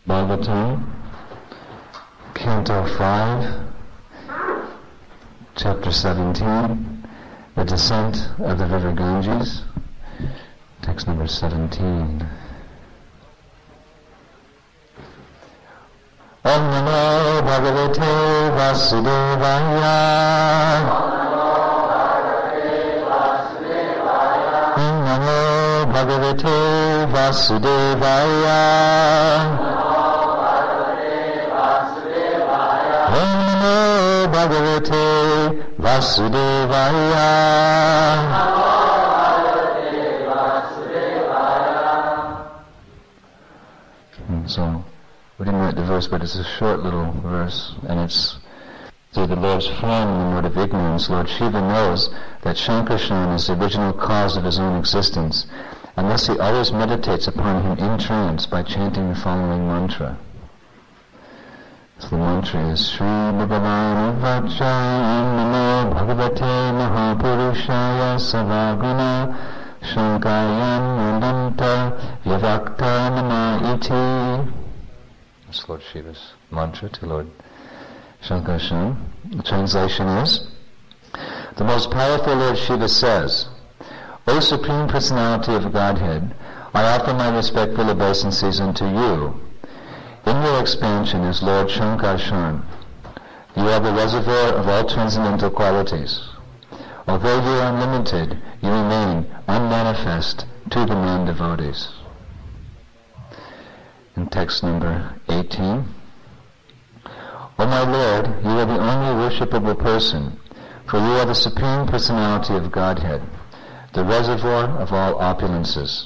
Bhagavatam, Canto 5, Chapter 17, The Descent of the River Ganges, text number 17. Om Namo Bhagavate Vasudevaya. Om Namo Bhagavate Vasudevaya. Om Namo Bhagavate Vasudevaya. So, we didn't write the verse, but it's a short little verse, and it's through the Lord's form in the mode of ignorance. Lord Shiva knows that Shankarshan is the original cause of his own existence, and thus he always meditates upon him in trance by chanting the following mantra. So the mantra is Shri Bhagavan Vachai Namo Bhagavate Mahapurushaya Savaguna Shankayam Mudanta Vyavakta Nama Iti. That's Lord Shiva's mantra to Lord Shankarshan. The translation is, the most powerful Lord Shiva says, O Supreme Personality of Godhead, I offer my respectful obeisances unto you. In your expansion is Lord Shankarshan. You are the reservoir of all transcendental qualities. Although you are unlimited, you remain unmanifest to the non-devotees. In text number 18. O my Lord, you are the only worshipable person, for you are the Supreme Personality of Godhead, the reservoir of all opulences.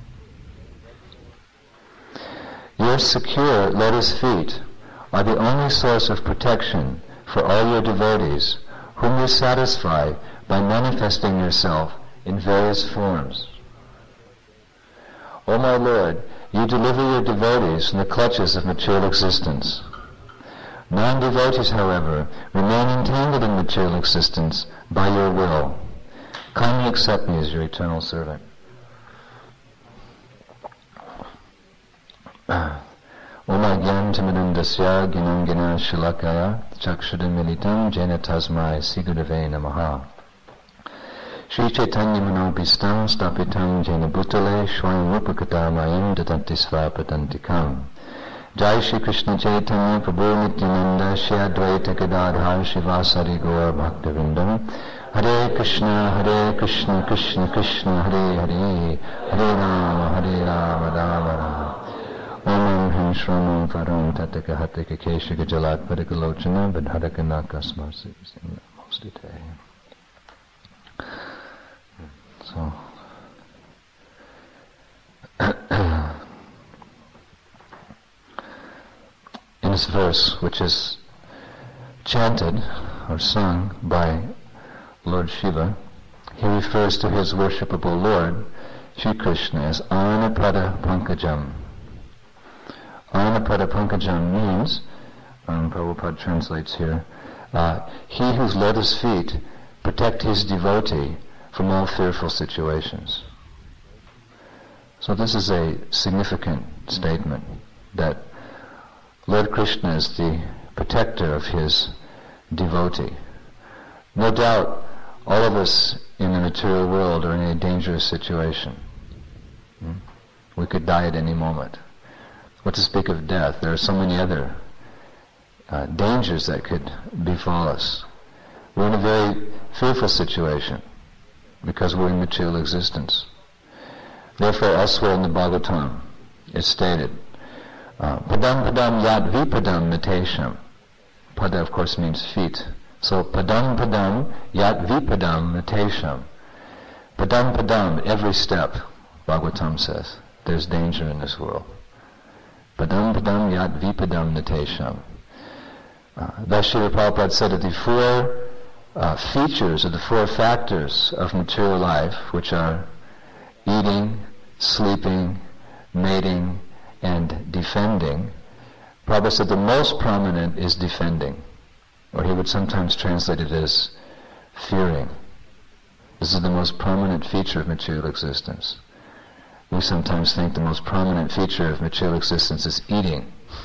Your secure lotus feet are the only source of protection for all your devotees, whom you satisfy by manifesting yourself in various forms. O my Lord, you deliver your devotees from the clutches of material existence. Non-devotees, however, remain entangled in material existence by your will. Kindly accept me as your eternal servant. O my Gyan Timidandasya Ginangina Shilakaya Chakshudamilitam Jena Tasmai Sigurave Namaha. Shri Chaitanya Manobhistam Stapitam Jena Bhutale Shwayam Rupakatamayam Datanti Svapatantikam. Jai Shri Krishna Chaitanya Prabhu Nityananda Shri Advaita Gadadhar Shivasari Gaur Bhaktivindam. Hare Krishna Krishna Krishna Hare Hare Hare Rama Rama Rama. Om Him Shramam Varam Tataka Hataka Keshaka Jalat Padakalochana Vidharaka Nakasmarsi Mostite. So, in this verse, which is chanted or sung by Lord Shiva, he refers to his worshipable Lord, Shri Krishna, as Anapada Pankajam. Anapada Pankajam means, Prabhupada translates here, he whose lotus feet protect his devotee from all fearful situations. So this is a significant statement, that Lord Krishna is the protector of his devotee. No doubt, all of us in the material world are in a dangerous situation. We could die at any moment. What to speak of death? There are so many other dangers that could befall us. We're in a very fearful situation because we're in material existence. Therefore, elsewhere in the Bhagavatam, it's stated, Padam padam yad vipadam mitesham. Pada, of course, means feet. So, padam padam yad vipadam mitesham. Padam padam, every step, Bhagavatam says, there's danger in this world. Padam padam yad vipadam mitesham. Thus, Srila Prabhupada said that the four features or the four factors of material life, which are eating, sleeping, mating, and defending, Prabhupada said the most prominent is defending, or he would sometimes translate it as fearing. This is the most prominent feature of material existence. We sometimes think the most prominent feature of material existence is eating.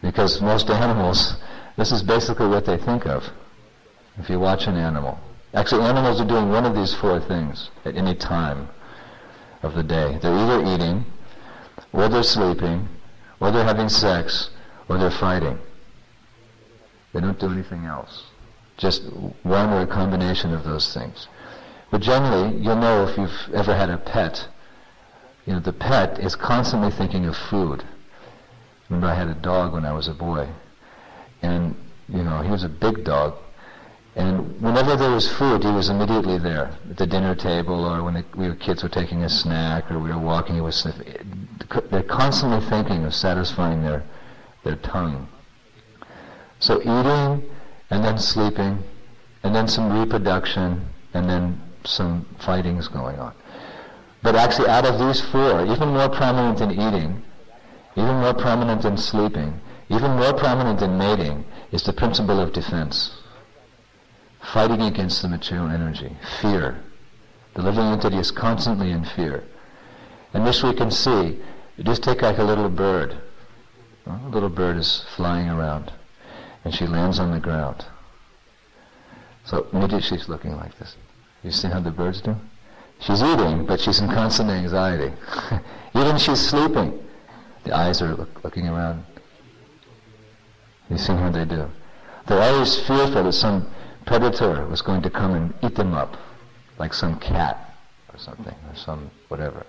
Because most animals, this is basically what they think of. If you watch an animal. Actually, animals are doing one of these four things at any time of the day. They're either eating, or they're sleeping, or they're having sex, or they're fighting. They don't do anything else. Just one or a combination of those things. But generally, you'll know if you've ever had a pet. You know, the pet is constantly thinking of food. Remember, I had a dog when I was a boy. And, you know, he was a big dog. And whenever there was food, he was immediately there. At the dinner table, or when we were kids were taking a snack, or we were walking, he was sniffing. They're constantly thinking of satisfying their tongue. So eating, and then sleeping, and then some reproduction, and then some fighting's going on. But actually out of these four, even more prominent in eating, even more prominent in sleeping, even more prominent in mating, is the principle of defense. Fighting against the material energy. Fear. The living entity is constantly in fear. And this we can see. You just take like a little bird. A little bird is flying around, and she lands on the ground. So immediately she's looking like this. You see how the birds do? She's eating, but she's in constant anxiety. Even she's sleeping. The eyes are looking around. You see how they do? They're always fearful that some predator was going to come and eat them up, like some cat or something, or some whatever.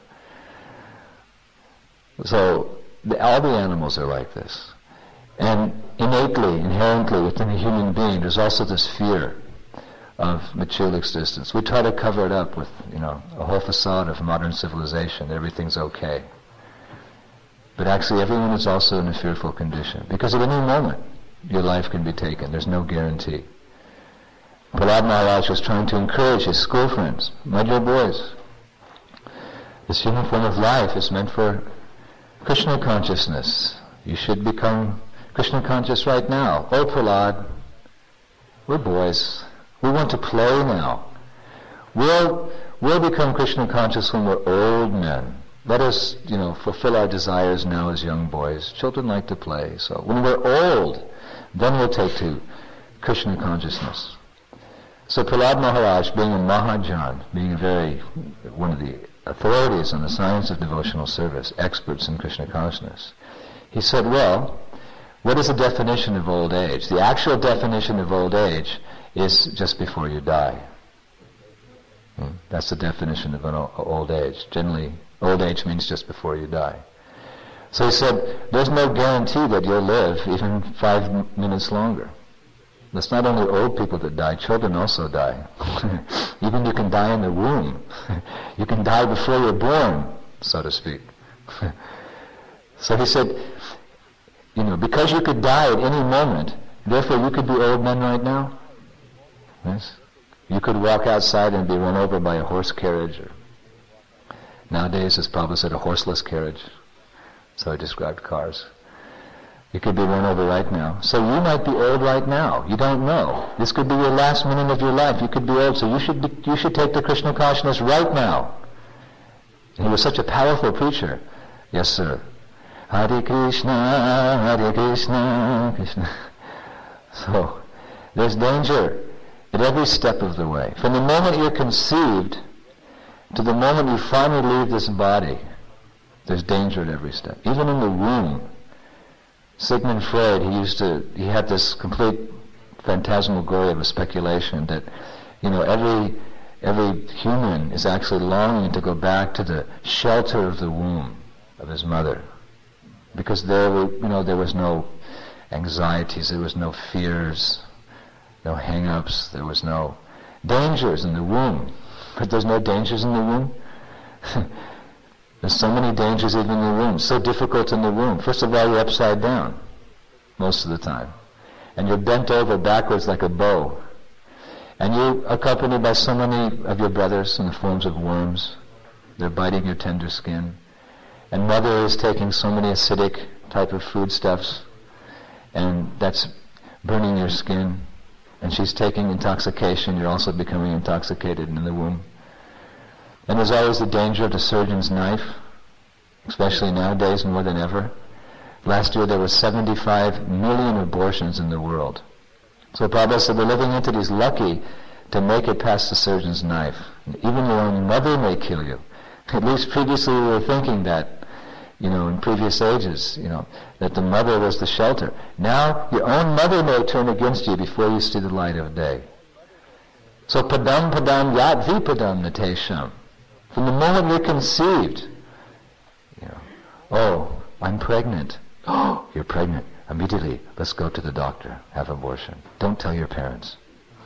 So all the animals are like this. And innately, inherently within the human being, there's also this fear of material existence. We try to cover it up with, a whole facade of modern civilization. Everything's okay. But actually everyone is also in a fearful condition, because at any moment your life can be taken. There's no guarantee. Prahlad Maharaj was trying to encourage his school friends, my dear boys, this human form of life is meant for Krishna consciousness. You should become Krishna conscious right now. Oh Prahlad, we're boys. We want to play now. We'll become Krishna conscious when we're old men. Let us, fulfill our desires now as young boys. Children like to play. So when we're old, then we'll take to Krishna consciousness. So Prahlad Maharaj, being a Mahajan, being one of the authorities on the science of devotional service, experts in Krishna consciousness, he said, well, what is the definition of old age? The actual definition of old age is just before you die. That's the definition of an old age. Generally, old age means just before you die. So he said, there's no guarantee that you'll live even 5 minutes longer. It's not only old people that die, children also die. Even you can die in the womb. You can die before you're born, so to speak. So he said, because you could die at any moment, therefore you could be old men right now. Yes? You could walk outside and be run over by a horse carriage. Or nowadays it's probably said a horseless carriage. So I described cars. You could be run over right now. So you might be old right now. You don't know. This could be your last minute of your life. You could be old. So you should take the Krishna consciousness right now. And he was such a powerful preacher. Yes, sir. Hare Krishna, Krishna. So there's danger at every step of the way. From the moment you're conceived to the moment you finally leave this body, there's danger at every step. Even in the womb. Sigmund Freud, he had this complete phantasmagoria of a speculation that, every human is actually longing to go back to the shelter of the womb of his mother. Because there was no anxieties, there was no fears, no hang-ups, there was no dangers in the womb. But there's no dangers in the womb. There's so many dangers even in the womb, so difficult in the womb. First of all, you're upside down most of the time. And you're bent over backwards like a bow. And you're accompanied by so many of your brothers in the forms of worms. They're biting your tender skin. And mother is taking so many acidic type of foodstuffs, and that's burning your skin. And she's taking intoxication. You're also becoming intoxicated in the womb. And there's always the danger of the surgeon's knife, especially nowadays more than ever. Last year there were 75 million abortions in the world. So Prabhupada said the living entity is lucky to make it past the surgeon's knife. Even your own mother may kill you. At least previously we were thinking that, in previous ages, that the mother was the shelter. Now your own mother may turn against you before you see the light of day. So padam yat vipadam natesham. From the moment you're conceived, oh, I'm pregnant. Oh, you're pregnant. Immediately, let's go to the doctor, have abortion. Don't tell your parents.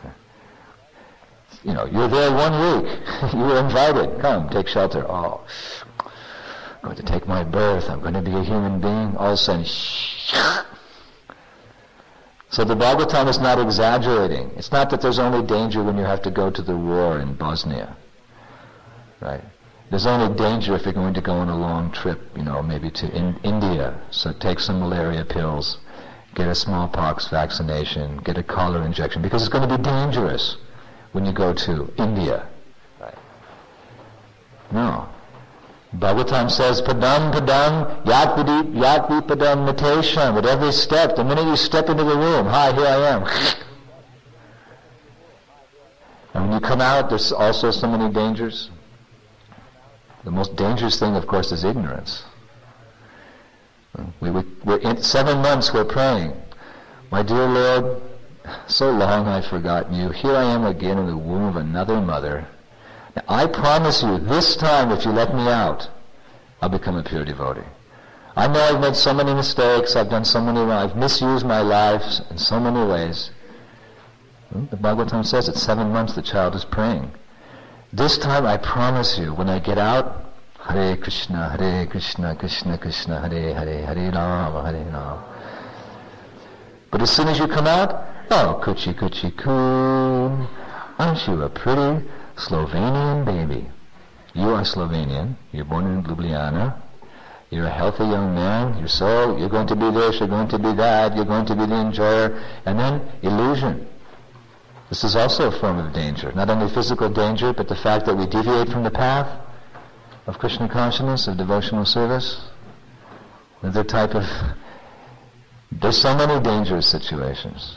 You're there 1 week. You were invited. Come, take shelter. Oh, I'm going to take my birth. I'm going to be a human being. All of a sudden, So the Bhagavatam is not exaggerating. It's not that there's only danger when you have to go to the war in Bosnia. Right? There's only danger if you're going to go on a long trip, maybe to India. So take some malaria pills, get a smallpox vaccination, get a cholera injection, because it's going to be dangerous when you go to India. Right? No. Bhagavatam says, padam yatvi padam natesham. With every step, the minute you step into the room, hi, here I am. And when you come out, there's also so many dangers. The most dangerous thing, of course, is ignorance. We're in 7 months we're praying. My dear Lord, so long I've forgotten you. Here I am again in the womb of another mother. Now, I promise you, this time, if you let me out, I'll become a pure devotee. I know I've made so many mistakes, I've done so many wrong, I've misused my life in so many ways. The Bhagavatam says at 7 months the child is praying. This time I promise you, when I get out, Hare Krishna, Krishna Krishna, Hare Hare, Hare Rama, Hare Rama. But as soon as you come out, oh, Kuchi Kun, aren't you a pretty Slovenian baby? You are Slovenian, you're born in Ljubljana, you're a healthy young man, you're going to be this, you're going to be that, you're going to be the enjoyer, and then illusion. This is also a form of danger. Not only physical danger, but the fact that we deviate from the path of Krishna consciousness, of devotional service. Another type of... There's so many dangerous situations.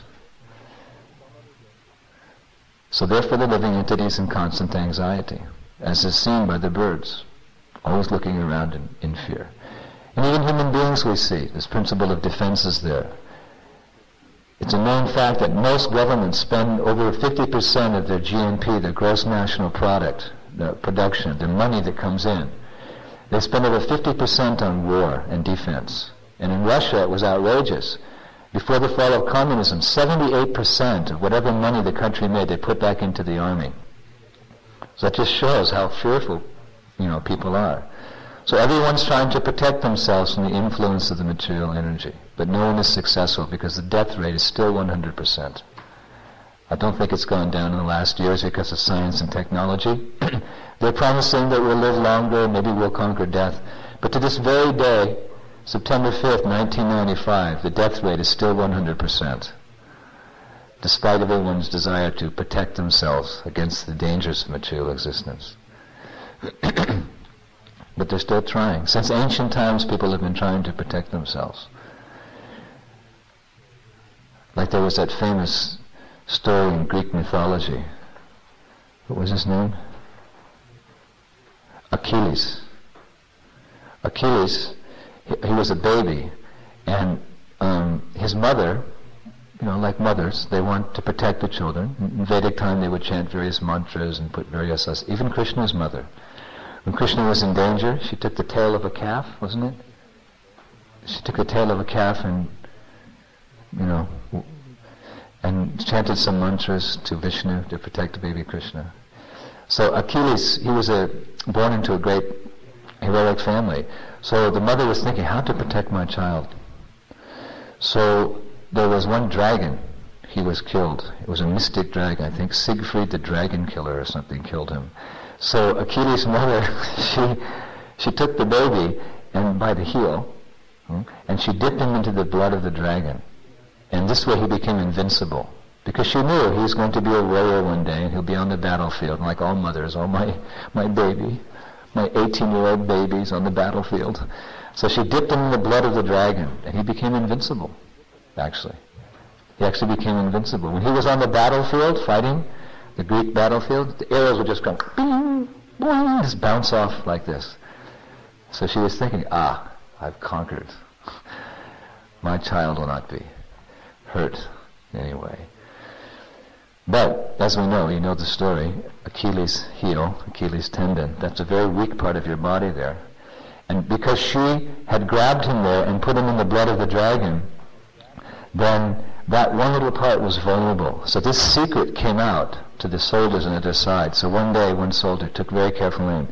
So therefore the living entity is in constant anxiety, as is seen by the birds, always looking around in fear. And even human beings we see, this principle of defense is there. It's a known fact that most governments spend over 50% of their GNP, their gross national product, their production, their money that comes in. They spend over 50% on war and defense. And in Russia, it was outrageous. Before the fall of communism, 78% of whatever money the country made, they put back into the army. So that just shows how fearful, people are. So everyone's trying to protect themselves from the influence of the material energy. But no one is successful because the death rate is still 100%. I don't think it's gone down in the last years because of science and technology. They're promising that we'll live longer, maybe we'll conquer death. But to this very day, September 5th, 1995, the death rate is still 100%, despite everyone's desire to protect themselves against the dangers of material existence. But they're still trying. Since ancient times, people have been trying to protect themselves. Like there was that famous story in Greek mythology. What was his name? Achilles. Achilles, he was a baby, and his mother, like mothers, they want to protect the children. In Vedic time, they would chant various mantras and put various... Even Krishna's mother. When Krishna was in danger, she took the tail of a calf, wasn't it? She took the tail of a calf and, and chanted some mantras to Vishnu to protect baby Krishna. So Achilles, he was born into a great heroic family. So the mother was thinking, how to protect my child? So there was one dragon. He was killed. It was a mystic dragon. I think Siegfried the dragon killer or something killed him. So Achilles' mother, she took the baby and by the heel, and she dipped him into the blood of the dragon. And this way he became invincible. Because she knew he was going to be a warrior one day, and he'll be on the battlefield, and like all mothers, oh my baby, my 18-year-old babies on the battlefield. So she dipped him in the blood of the dragon, and he became invincible, actually. He actually became invincible. When he was on the battlefield fighting, the Greek battlefield, the arrows would just go, bing, boing, just bounce off like this. So she was thinking, I've conquered. My child will not be hurt anyway. But, as we know, you know the story, Achilles' heel, Achilles' tendon, that's a very weak part of your body there. And because she had grabbed him there and put him in the blood of the dragon, then that one little part was vulnerable. So this secret came out to the soldiers on the other side. So one day, one soldier took very careful aim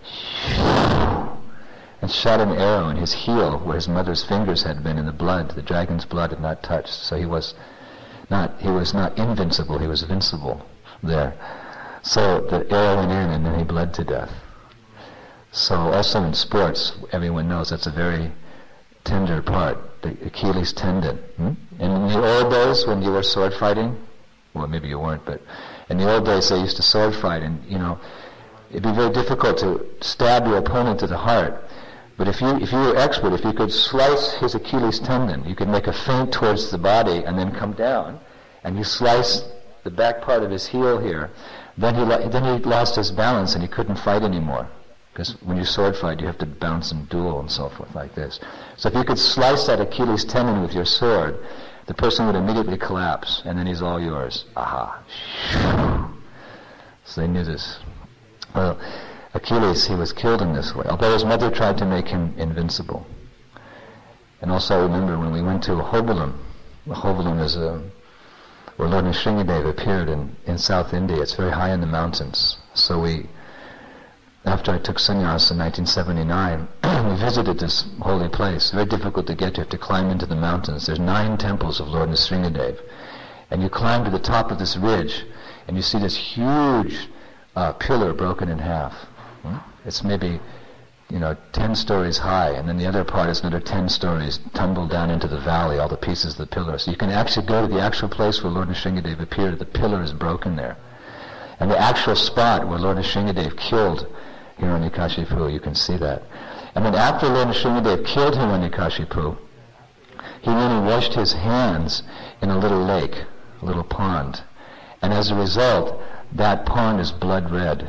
and shot an arrow in his heel where his mother's fingers had been in the blood. The dragon's blood had not touched. So he was not invincible, he was vincible there. So the arrow went in and then he bled to death. So also in sports, everyone knows that's a very tender part, the Achilles tendon. And in the old days when you were sword fighting, well maybe you weren't, but in the old days they used to sword fight, and it'd be very difficult to stab your opponent to the heart. But if you were expert, if you could slice his Achilles tendon, you could make a feint towards the body and then come down, and you slice the back part of his heel here, then he lost his balance and he couldn't fight anymore. Because when you sword fight, you have to bounce and duel and so forth like this. So if you could slice that Achilles tendon with your sword, the person would immediately collapse, and then he's all yours. Aha. So they knew this. Well, Achilles, he was killed in this way, although his mother tried to make him invincible. And also I remember when we went to Hobalam. Hobalam is where Lord Nrsingadev appeared in South India. It's very high in the mountains. So after I took sannyas in 1979, we visited this holy place. Very difficult to get to. You have to climb into the mountains. There's 9 temples of Lord Nrsingadev. And you climb to the top of this ridge, and you see this huge pillar broken in half. It's maybe 10 stories high, and then the other part is another 10 stories tumbled down into the valley, all the pieces of the pillar. So you can actually go to the actual place where Lord Nrsingadev appeared. The pillar is broken there. And the actual spot where Lord Nrsingadev killed Hiranyakashipu, you can see that. And then after Lord Nrsingadev killed Hiranyakashipu, he went and washed his hands in a little lake, a little pond. And as a result, that pond is blood red.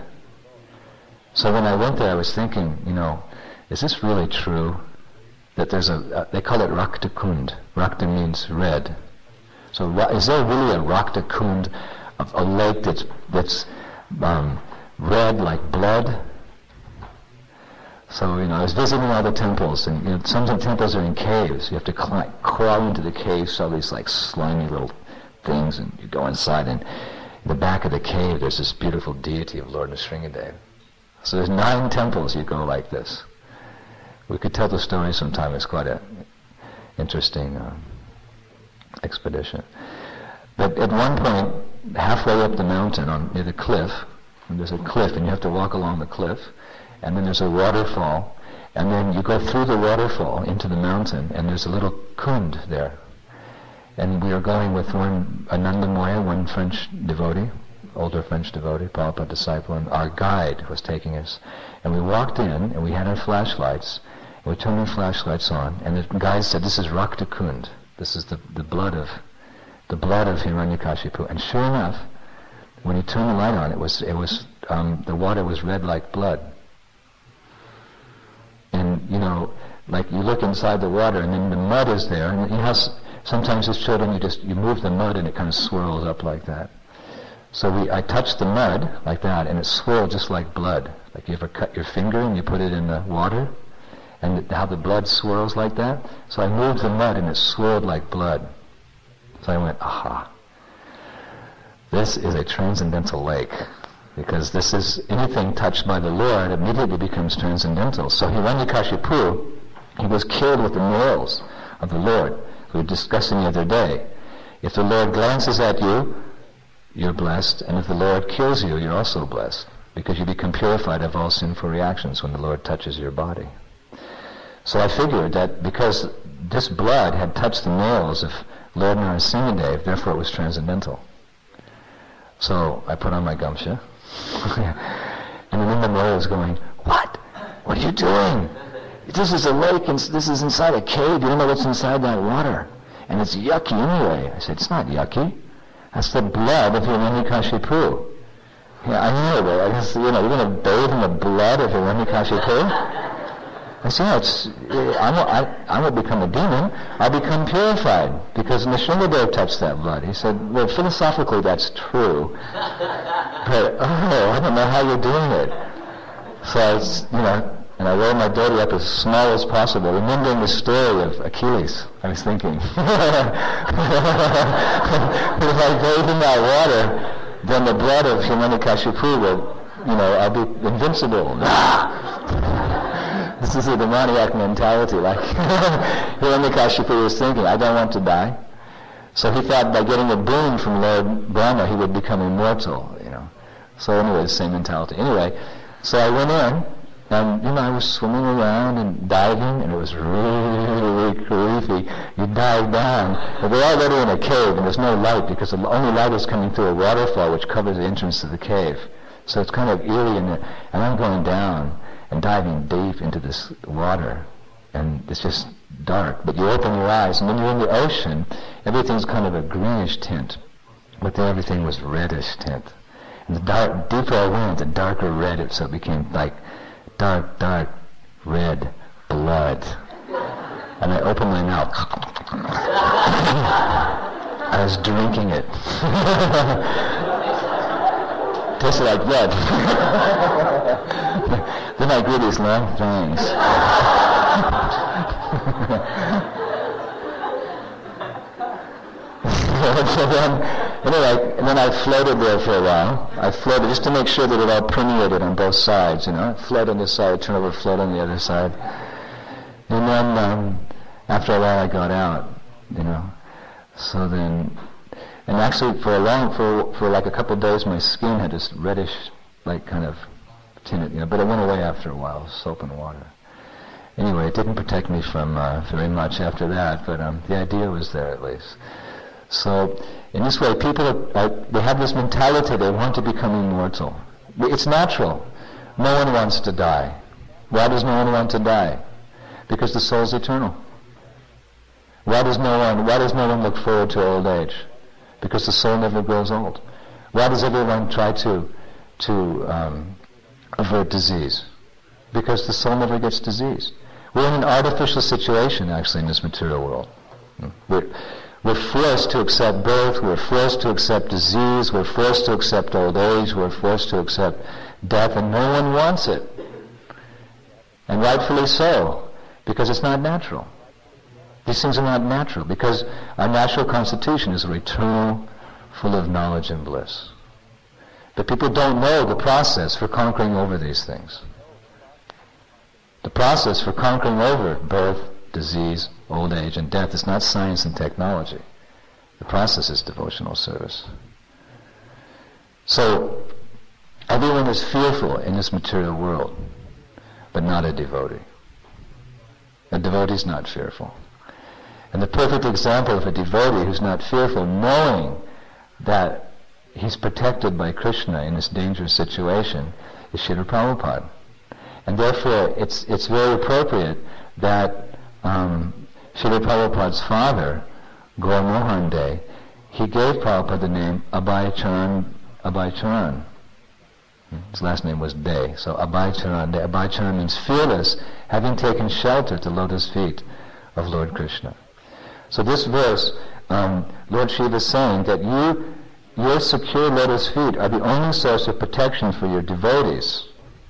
So when I went there, I was thinking, is this really true? That there's they call it Rakta Kund. Rakta means red. So is there really a Rakta Kund, a lake that's red like blood? So, I was visiting all the temples, and some of the temples are in caves. You have to crawl into the caves, so these like slimy little things, and you go inside, and in the back of the cave there's this beautiful deity of Lord Nrsingadev. So there's 9 temples you go like this. We could tell the story sometime. It's quite an interesting expedition. But at one point, halfway up the mountain, near the cliff, and there's a cliff, and you have to walk along the cliff, and then there's a waterfall, and then you go through the waterfall into the mountain, and there's a little kund there. And we are going with one Anandamoya, one French devotee, older French devotee, Prabhupada disciple, and our guide was taking us. And we walked in, and we had our flashlights, and we turned our flashlights on, and the guide said, "This is Rakta Kund. This is the blood of Hiranyakashipu." And sure enough, when he turned the light on, it was the water was red like blood. And like you look inside the water, and then the mud is there, and sometimes as children you move the mud and it kind of swirls up like that. So I touched the mud like that, and it swirled just like blood. Like you ever cut your finger and you put it in the water, and how the blood swirls like that. So I moved the mud and it swirled like blood. So I went, aha. This is a transcendental lake, because this is anything touched by the Lord immediately becomes transcendental. So Hiranyakashipu, he was killed with the nails of the Lord. We were discussing the other day. If the Lord glances at you, you're blessed, and if the Lord kills you, you're also blessed, because you become purified of all sinful reactions when the Lord touches your body. So I figured that because this blood had touched the nails of Lord Nrsingadev, therefore it was transcendental. So I put on my gamsha, and then the Moya was going, "What? "What are you doing? This is a lake, and this is inside a cave. You don't know what's inside that water. And it's yucky anyway." I said, "It's not yucky. That's the blood of Hiranyakashipu." "Yeah, I know, but I guess, you're going to bathe in the blood of Hiranyakashipu?" I said, "Yeah, I won't become a demon. I'll become purified, because Nrsimhadev touched that blood." He said, "Well, philosophically that's true, but I don't know how you're doing it." So I was, and I rolled my dhoti up as small as possible, remembering the story of Achilles. I was thinking, if I bathe in that water, then the blood of Hiranyakashipu will, I'll be invincible. This is a demoniac mentality, like Hiranyakashipu was thinking, "I don't want to die." So he thought by getting a boon from Lord Brahma, he would become immortal, So anyway, the same mentality. Anyway, so I went in, and, I was swimming around and diving, and it was really creepy. You dive down, and we're already in a cave, and there's no light, because the only light is coming through a waterfall, which covers the entrance to the cave. So it's kind of eerie in there, and I'm going down and diving deep into this water, and it's just dark. But you open your eyes, and when you're in the ocean, everything's kind of a greenish tint, but then everything was reddish tint. And the deeper I went, the darker red so it became like dark red blood. And I opened my mouth. I was drinking it. Tasted like blood. Then I grew these long fangs. And then I floated there for a while. I floated just to make sure that it all permeated on both sides, Float on this side, turn over, float on the other side. And then after a while I got out, So then, and actually for like a couple of days my skin had this reddish, like kind of tinted, but it went away after a while, soap and water. Anyway, it didn't protect me from very much after that, but the idea was there at least. So, in this way, people they have this mentality, they want to become immortal. It's natural. No one wants to die. Why does no one want to die? Because the soul is eternal. Why does no one look forward to old age? Because the soul never grows old. Why does everyone try to avert disease? Because the soul never gets diseased. We're in an artificial situation, actually, in this material world. We're forced to accept birth, we're forced to accept disease, we're forced to accept old age, we're forced to accept death, and no one wants it. And rightfully so, because it's not natural. These things are not natural, because our natural constitution is eternal, full of knowledge and bliss. But people don't know the process for conquering over these things. The process for conquering over birth, disease, old age, and death is not science and technology. The process is devotional service. So, everyone is fearful in this material world, but not a devotee. A devotee is not fearful. And the perfect example of a devotee who's not fearful, knowing that he's protected by Krishna in this dangerous situation, is Srila Prabhupada. And therefore, it's very appropriate that Srila Prabhupada's father, Gaur Mohan De, he gave Prabhupada the name Abhay Charan. His last name was De, so Abhay Charan De. Abhay Charan means fearless, having taken shelter at the lotus feet of Lord Krishna. So this verse, Lord Shiva is saying that your secure lotus feet are the only source of protection for your devotees.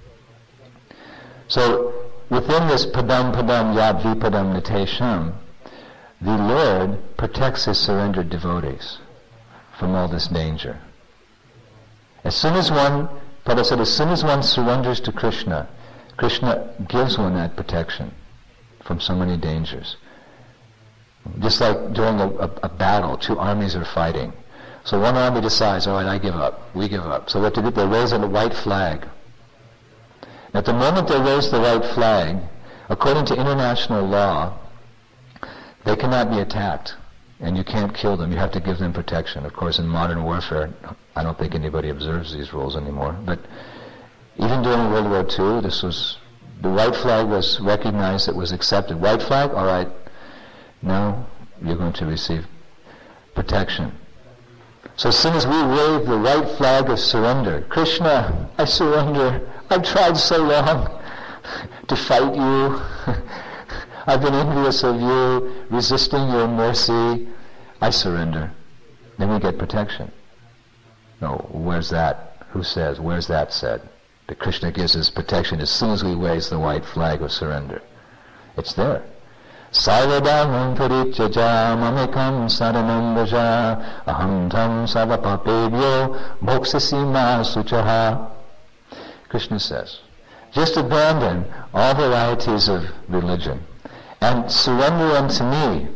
So within this padam yad vipadam nitesham, the Lord protects his surrendered devotees from all this danger. As soon as one surrenders to Krishna, Krishna gives one that protection from so many dangers. Just like during a battle, two armies are fighting. So one army decides, all right, I give up, we give up. So what do they raise a white flag. At the moment they raise the white flag, according to international law, they cannot be attacked, and you can't kill them. You have to give them protection. Of course, in modern warfare, I don't think anybody observes these rules anymore. But even during World War II, this was The white flag was recognized, it was accepted. White flag, all right, now you're going to receive protection. So as soon as we wave the white flag of surrender, Krishna, I surrender. I've tried so long to fight you. I've been envious of you, resisting your mercy. I surrender. Then we get protection. No, where's that? Who says? Where's that said? That Krishna gives us protection as soon as we raise the white flag of surrender. It's there. Sarvadhamam parityajya mamekam saranam vraja aham tam savapapebhyo moksasima suchaha. Krishna says, just abandon all varieties of religion and surrender unto me.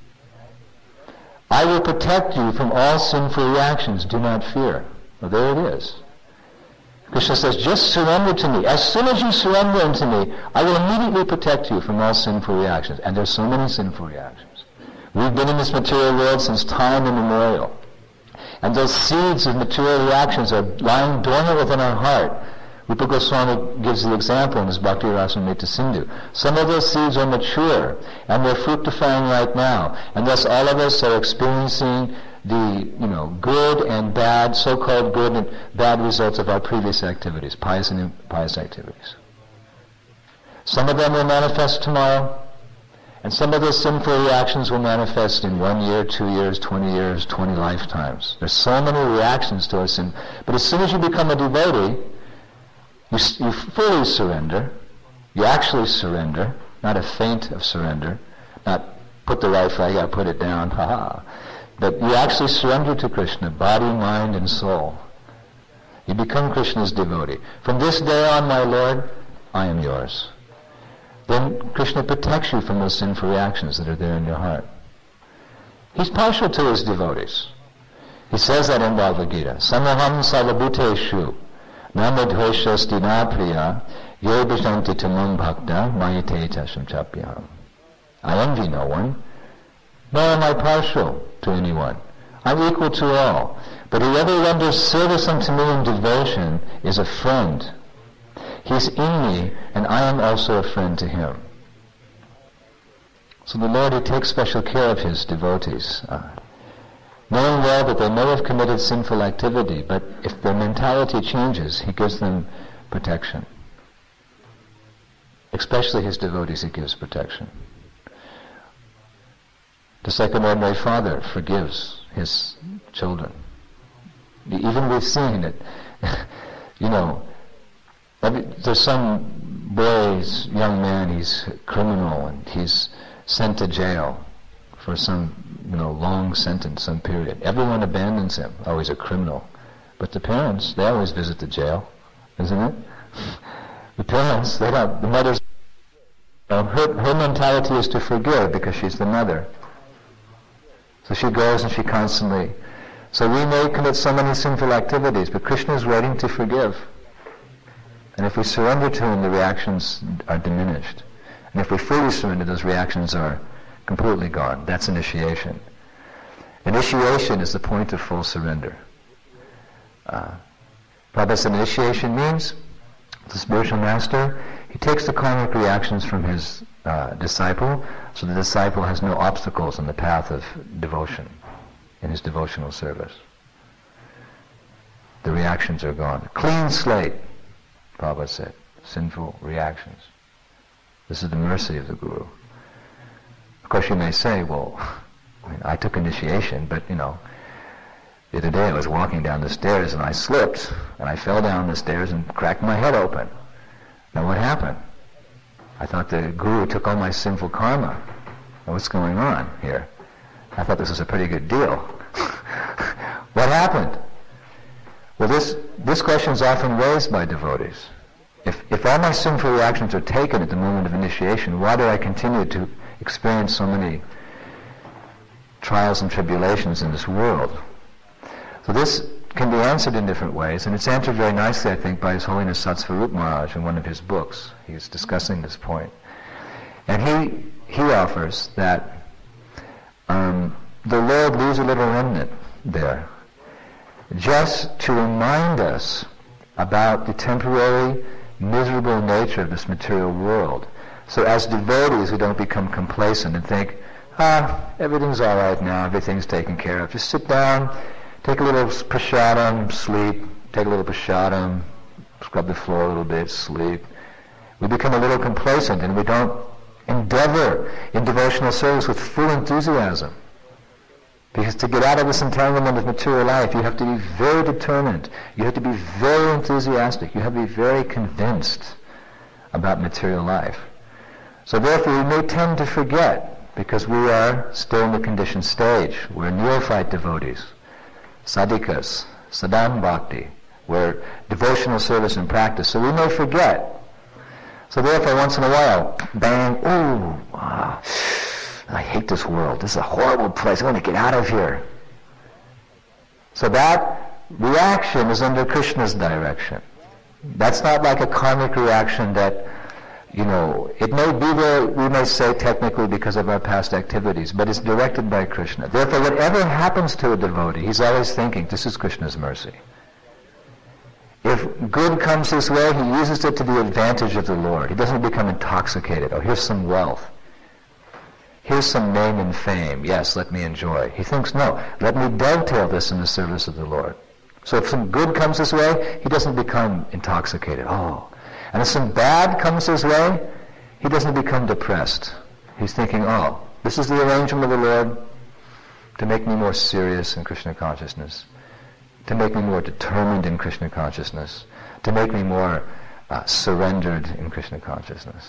I will protect you from all sinful reactions. Do not fear. Well, there it is. Krishna says, just surrender to me. As soon as you surrender unto me, I will immediately protect you from all sinful reactions. And there's so many sinful reactions. We've been in this material world since time immemorial. And those seeds of material reactions are lying dormant within our heart. Rupa Goswami gives the example in his Bhakti Rasamrita Sindhu. Some of those seeds are mature, and they're fructifying right now. And thus all of us are experiencing the, good and bad, so-called good and bad results of our previous activities, pious and impious activities. Some of them will manifest tomorrow, and some of those sinful reactions will manifest in 1 year, 2 years, 20 years, 20 lifetimes. There's so many reactions to our sin. But as soon as you become a devotee, you fully surrender. You actually surrender, not a feint of surrender, not put the right flag, I put it down, ha-ha. But you actually surrender to Krishna, body, mind, and soul. You become Krishna's devotee. From this day on, my Lord, I am yours. Then Krishna protects you from those sinful reactions that are there in your heart. He's partial to his devotees. He says that in Bhagavad Gita. Samaham salabhuteshu namadhveshasti napriya ye bhajanti tamam bhakta mayate tasam chapyaham. I envy no one, nor am I partial to anyone. I'm equal to all. But whoever renders service unto me in devotion is a friend. He's in me, and I am also a friend to him. So the Lord, he takes special care of his devotees, knowing well that they may have committed sinful activity, but if their mentality changes, he gives them protection. Especially his devotees, he gives protection. Just like an ordinary father forgives his children. Even we've seen it. There's some boy's young man, he's a criminal, and he's sent to jail for some, long sentence, some period. Everyone abandons him. Oh, he's a criminal. But the parents, they always visit the jail, isn't it? The parents, the mother's, her mentality is to forgive because she's the mother. So she goes and she constantly... So we may commit so many sinful activities, but Krishna is waiting to forgive. And if we surrender to him, the reactions are diminished. And if we fully surrender, those reactions are completely gone. That's initiation. Initiation is the point of full surrender. Prabhupada said initiation means the spiritual master, he takes the karmic reactions from his disciple, so the disciple has no obstacles on the path of devotion in his devotional service. The reactions are gone. Clean slate, Prabhupada said. Sinful reactions. This is the mercy of the Guru. Of course you may say, well, I took initiation, but the other day I was walking down the stairs and I slipped, and I fell down the stairs and cracked my head open. Now what happened? I thought the Guru took all my sinful karma. Now what's going on here? I thought this was a pretty good deal. What happened? Well, this question is often raised by devotees. If all my sinful reactions are taken at the moment of initiation, why do I continue to experience so many trials and tribulations in this world? So this can be answered in different ways, and it's answered very nicely, I think, by His Holiness Satsvarup Maharaj in one of his books. He's discussing this point. And he offers that the Lord leaves a little remnant there, just to remind us about the temporary miserable nature of this material world. So as devotees, we don't become complacent and think, everything's all right now, everything's taken care of. Just sit down, take a little prasadam, sleep, take a little prasadam, scrub the floor a little bit, sleep. We become a little complacent and we don't endeavor in devotional service with full enthusiasm. Because to get out of this entanglement of material life, you have to be very determined. You have to be very enthusiastic. You have to be very convinced about material life. So therefore, we may tend to forget, because we are still in the conditioned stage. We're neophyte devotees, sadhikas, sadhana bhakti. We're devotional service and practice. So we may forget. So therefore, once in a while, bang, I hate this world. This is a horrible place. I want to get out of here. So that reaction is under Krishna's direction. That's not like a karmic reaction that, it may be there, we may say technically because of our past activities, but it's directed by Krishna. Therefore, whatever happens to a devotee, he's always thinking, this is Krishna's mercy. If good comes his way, he uses it to the advantage of the Lord. He doesn't become intoxicated. Oh, here's some wealth. Here's some name and fame. Yes, let me enjoy. He thinks, no, let me dovetail this in the service of the Lord. So if some good comes his way, he doesn't become intoxicated. Oh. And if some bad comes his way, he doesn't become depressed. He's thinking, oh, this is the arrangement of the Lord to make me more serious in Krishna consciousness, to make me more determined in Krishna consciousness, to make me more surrendered in Krishna consciousness.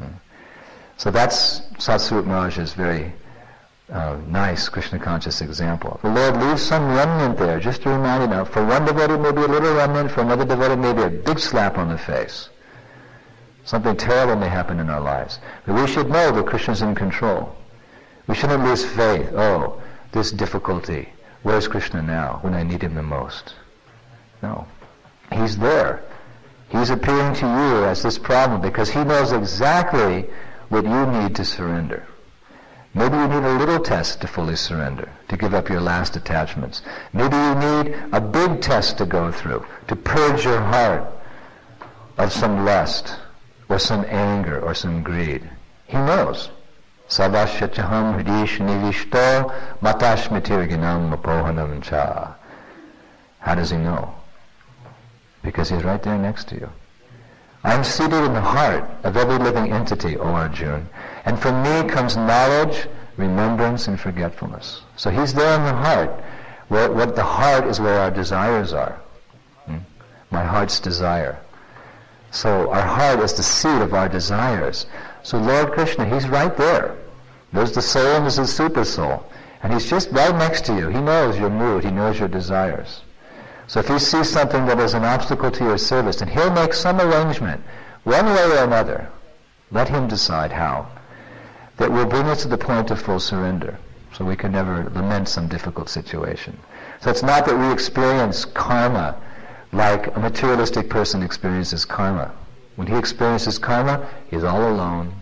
So that's Satsvarup Maharaj's very nice Krishna conscious example. The Lord leaves some remnant there, just to remind you, for one devotee maybe a little remnant, for another devotee maybe a big slap on the face. Something terrible may happen in our lives. But we should know that Krishna's in control. We shouldn't lose faith. Oh, this difficulty. Where's Krishna now when I need him the most? No. He's there. He's appearing to you as this problem because he knows exactly what you need to surrender. Maybe you need a little test to fully surrender, to give up your last attachments. Maybe you need a big test to go through, to purge your heart of some lust, or some anger, or some greed. He knows. Savashyachaham hridish nivishto matashmitirginam mapohanam cha. How does he know? Because he's right there next to you. I'm seated in the heart of every living entity, O Arjuna, and from me comes knowledge, remembrance, and forgetfulness. So he's there in the heart. What the heart is where our desires are. My heart's desire. So our heart is the seat of our desires. So Lord Krishna, he's right there. There's the soul and there's the super soul. And he's just right next to you. He knows your mood. He knows your desires. So if you see something that is an obstacle to your service, then he'll make some arrangement, one way or another. Let him decide how. That will bring us to the point of full surrender. So we can never lament some difficult situation. So it's not that we experience karma like a materialistic person experiences karma. When he experiences karma, he's all alone.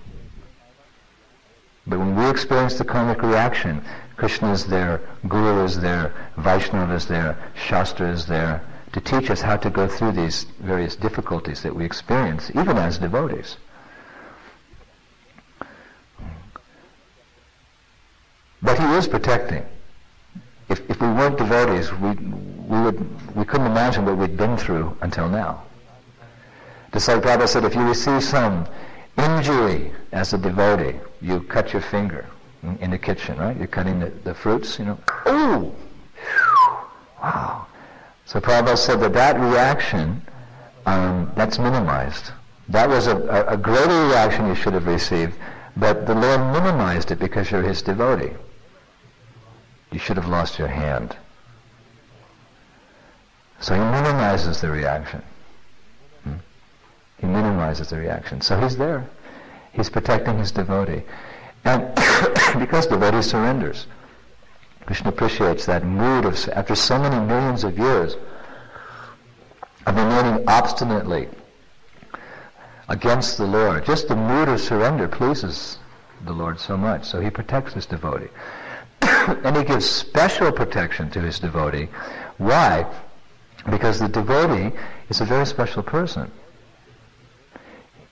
But when we experience the karmic reaction, Krishna is there, Guru is there, Vaishnava is there, Shastra is there, to teach us how to go through these various difficulties that we experience, even as devotees. But he is protecting. If we weren't devotees, we couldn't imagine what we'd been through until now. Just like Prabhupada said, if you receive some injury as a devotee, you cut your finger in the kitchen, right? You're cutting the fruits, Ooh! Wow. So Prabhupada said that reaction, that's minimized. That was a greater reaction you should have received, but the Lord minimized it because you're his devotee. You should have lost your hand. So he minimizes the reaction. He minimizes the reaction. So he's there. He's protecting his devotee. And because devotee surrenders, Krishna appreciates that mood of, after so many millions of years of remaining obstinately against the Lord, just the mood of surrender pleases the Lord so much. So he protects his devotee. And he gives special protection to his devotee. Why? Because the devotee is a very special person.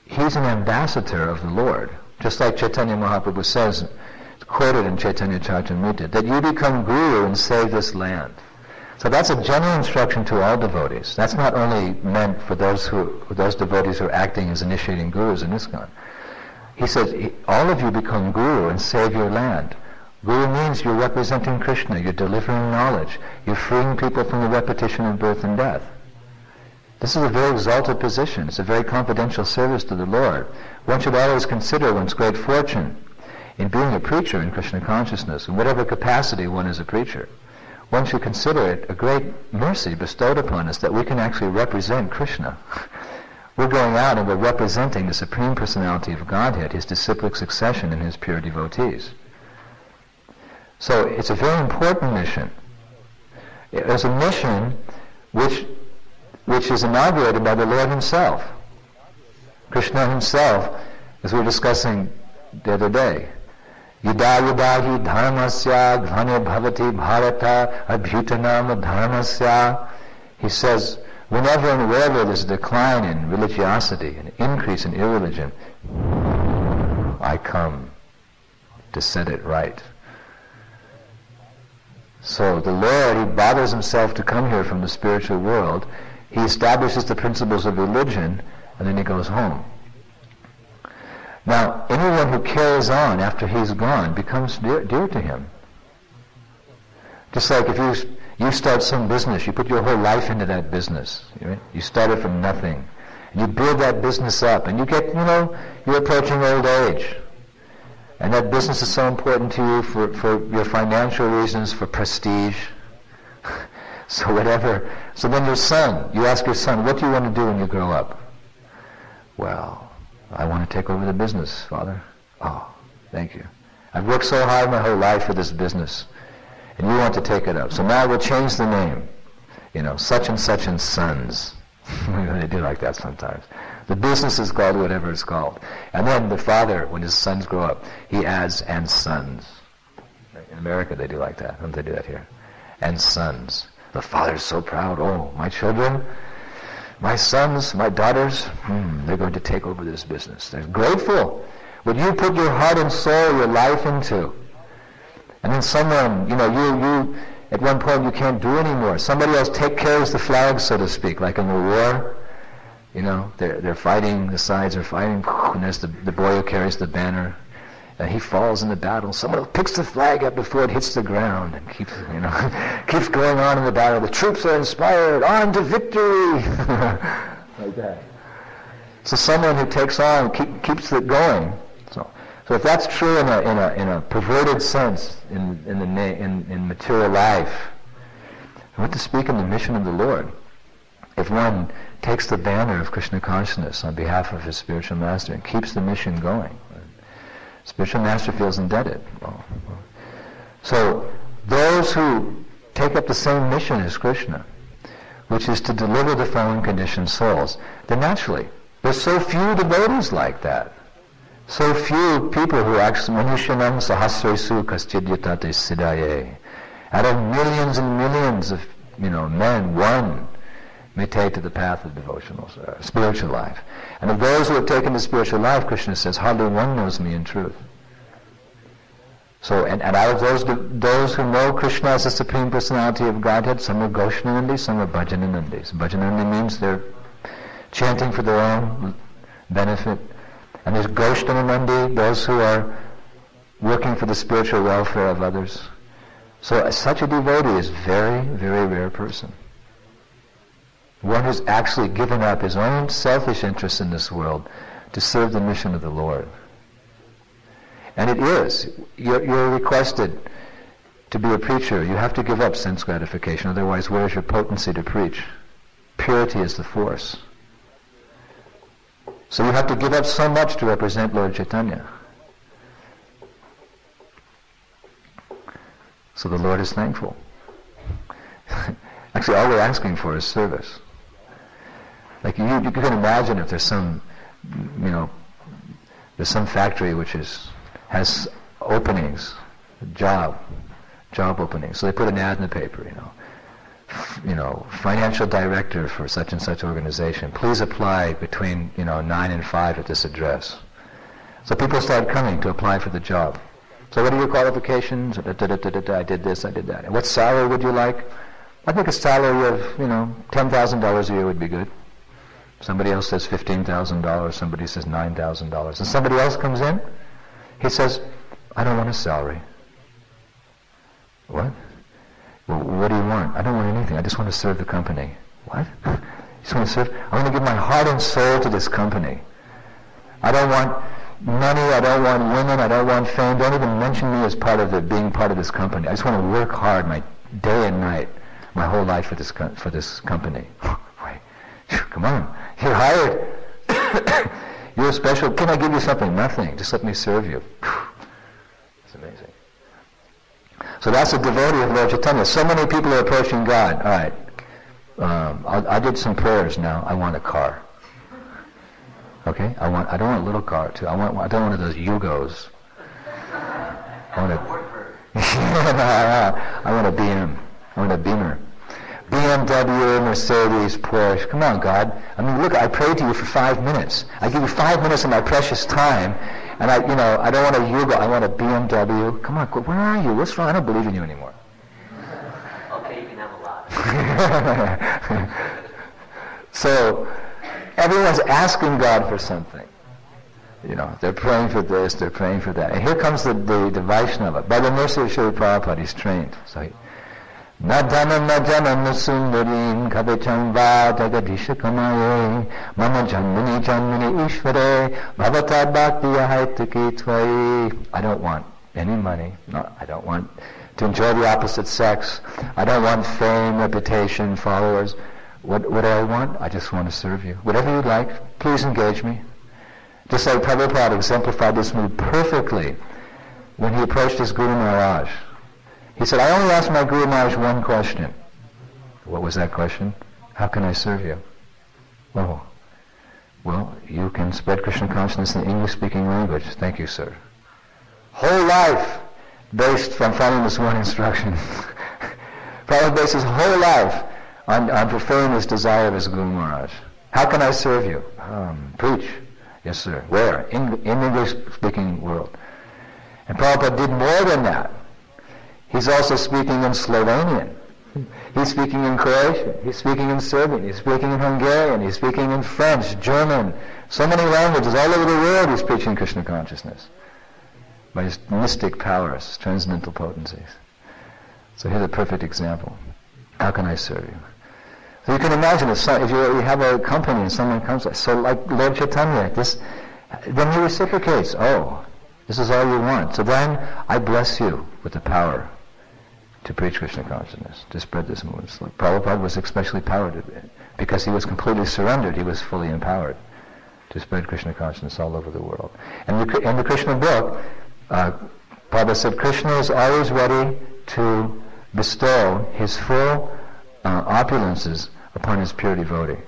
he's an ambassador of the Lord. Just like Chaitanya Mahaprabhu says, quoted in Chaitanya Charitamrita, that you become guru and save this land. So that's a general instruction to all devotees. That's not only meant for those devotees who are acting as initiating gurus in ISKCON. He says, all of you become guru and save your land. Guru means you're representing Krishna, you're delivering knowledge, you're freeing people from the repetition of birth and death. This is a very exalted position. It's a very confidential service to the Lord. One should always consider one's great fortune in being a preacher in Krishna consciousness, in whatever capacity one is a preacher. One should consider it a great mercy bestowed upon us that we can actually represent Krishna. We're going out and we're representing the Supreme Personality of Godhead, His disciplic succession and His pure devotees. So it's a very important mission. It's a mission which is inaugurated by the Lord Himself. Krishna Himself, as we were discussing the other day, Yada yada hi dharmasya dhane bhavati bharata abhutanam dharmasya. He says, whenever and wherever there's a decline in religiosity, an increase in irreligion, I come to set it right. So the Lord, He bothers Himself to come here from the spiritual world. He establishes the principles of religion, and then He goes home. Now, anyone who carries on after He's gone becomes dear to Him. Just like if you start some business, you put your whole life into that business. Right? You start it from nothing. And you build that business up, and you get, you're approaching old age. And that business is so important to you for your financial reasons, for prestige. So whatever. So then your son, you ask your son, what do you want to do when you grow up? Well, I want to take over the business, Father. Oh, thank you. I've worked so hard my whole life for this business, and you want to take it up. So now we'll change the name. Such and sons. They do like that sometimes. The business is called whatever it's called. And then the father, when his sons grow up, he adds, and sons. In America they do like that. Don't they do that here? And sons. The father's so proud. Oh, my children, my sons, my daughters, they're going to take over this business. They're grateful. What you put your heart and soul, your life into. And then someone, you at one point you can't do anymore. Somebody else carries the flag, so to speak, like in the war. They're fighting, the sides are fighting, and there's the boy who carries the banner. And he falls in the battle. Someone picks the flag up before it hits the ground and keeps going on in the battle. The troops are inspired, on to victory, like that. So someone who takes on keeps it going. So if that's true in a perverted sense in material life, what to speak in the mission of the Lord? If one takes the banner of Krishna consciousness on behalf of his spiritual master and keeps the mission going, spiritual master feels indebted. So those who take up the same mission as Krishna, which is to deliver the fallen conditioned souls, then naturally, there's so few devotees like that. So few people who actually, Manushanam sahasresu kastidyatate siddhaye. Out of millions and millions of men, one may take to the path of devotional, spiritual life. And of those who have taken to spiritual life, Krishna says, hardly one knows me in truth. So, and out of those who know Krishna as the Supreme Personality of Godhead, some are Goshnanandis, some are Bhajananandis. Bhajananandi means they're chanting for their own benefit. And there's Goshnanandi, those who are working for the spiritual welfare of others. So such a devotee is a very, very rare person. One who's actually given up his own selfish interests in this world to serve the mission of the Lord. And it is. You're requested to be a preacher. You have to give up sense gratification. Otherwise, where is your potency to preach? Purity is the force. So you have to give up so much to represent Lord Chaitanya. So the Lord is thankful. Actually, all we're asking for is service. Like you can imagine if there's some, there's some factory which has openings, job openings. So they put an ad in the paper, financial director for such and such organization. Please apply between 9 and 5 at this address. So people started coming to apply for the job. So what are your qualifications? I did this, I did that. And what salary would you like? I think a salary of, $10,000 a year would be good. Somebody else says $15,000, somebody says $9,000. And somebody else comes in, he says, I don't want a salary. What? Well, what do you want? I don't want anything. I just want to serve the company. What? I just want to serve? I want to give my heart and soul to this company. I don't want money. I don't want women. I don't want fame. Don't even mention me as being part of this company. I just want to work hard my day and night, my whole life for this company. Wait, come on. You're hired. You're special. Can I give you something? Nothing. Just let me serve you. It's amazing. So that's a devotee of Lord Chaitanya. So many people are approaching God. All right. I did some prayers now. I want a car. Okay? I don't want a little car too. I don't want one of those Yugos. I want a BM. I want a Beamer. BMW, Mercedes, Porsche. Come on, God. I mean, look, I prayed to you for 5 minutes. I give you 5 minutes of my precious time, and I don't want a Yugo. I want a BMW. Come on, where are you? What's wrong? I don't believe in you anymore. Okay, you can have a lot. So, everyone's asking God for something. They're praying for this, they're praying for that. And here comes the Vaishnava. By the mercy of Srila Prabhupada, he's trained. So Na janam sundarim kabecham va jagadisha kamaye mama janmini ishvare bhavata bhaktiya haitaki tvai. I don't want any money. No, I don't want to enjoy the opposite sex. I don't want fame, reputation, followers. What do I want? I just want to serve you. Whatever you'd like, please engage me. Just like Prabhupada exemplified this mood perfectly when he approached his Guru Maharaj. He said, I only asked my Guru Maharaj one question. What was that question? How can I serve you? Oh, well, you can spread Krishna consciousness in the English-speaking language. Thank you, sir. Whole life based on following this one instruction. Prabhupada based his whole life on fulfilling this desire of his Guru Maharaj. How can I serve you? Preach. Yes, sir. Where? In English-speaking world. And Prabhupada did more than that. He's also speaking in Slovenian. He's speaking in Croatian. He's speaking in Serbian. He's speaking in Hungarian. He's speaking in French, German. So many languages all over the world he's preaching Krishna consciousness by his mystic powers, transcendental potencies. So here's a perfect example. How can I serve you? So you can imagine if you have a company and someone comes, so like Lord Chaitanya, then he reciprocates. Oh, this is all you want. So then I bless you with the power to preach Krishna consciousness, to spread this movement. So Prabhupada was especially powered because he was completely surrendered. He was fully empowered to spread Krishna consciousness all over the world. And in the Krishna book, Prabhupada said Krishna is always ready to bestow his full opulences upon his pure devotee.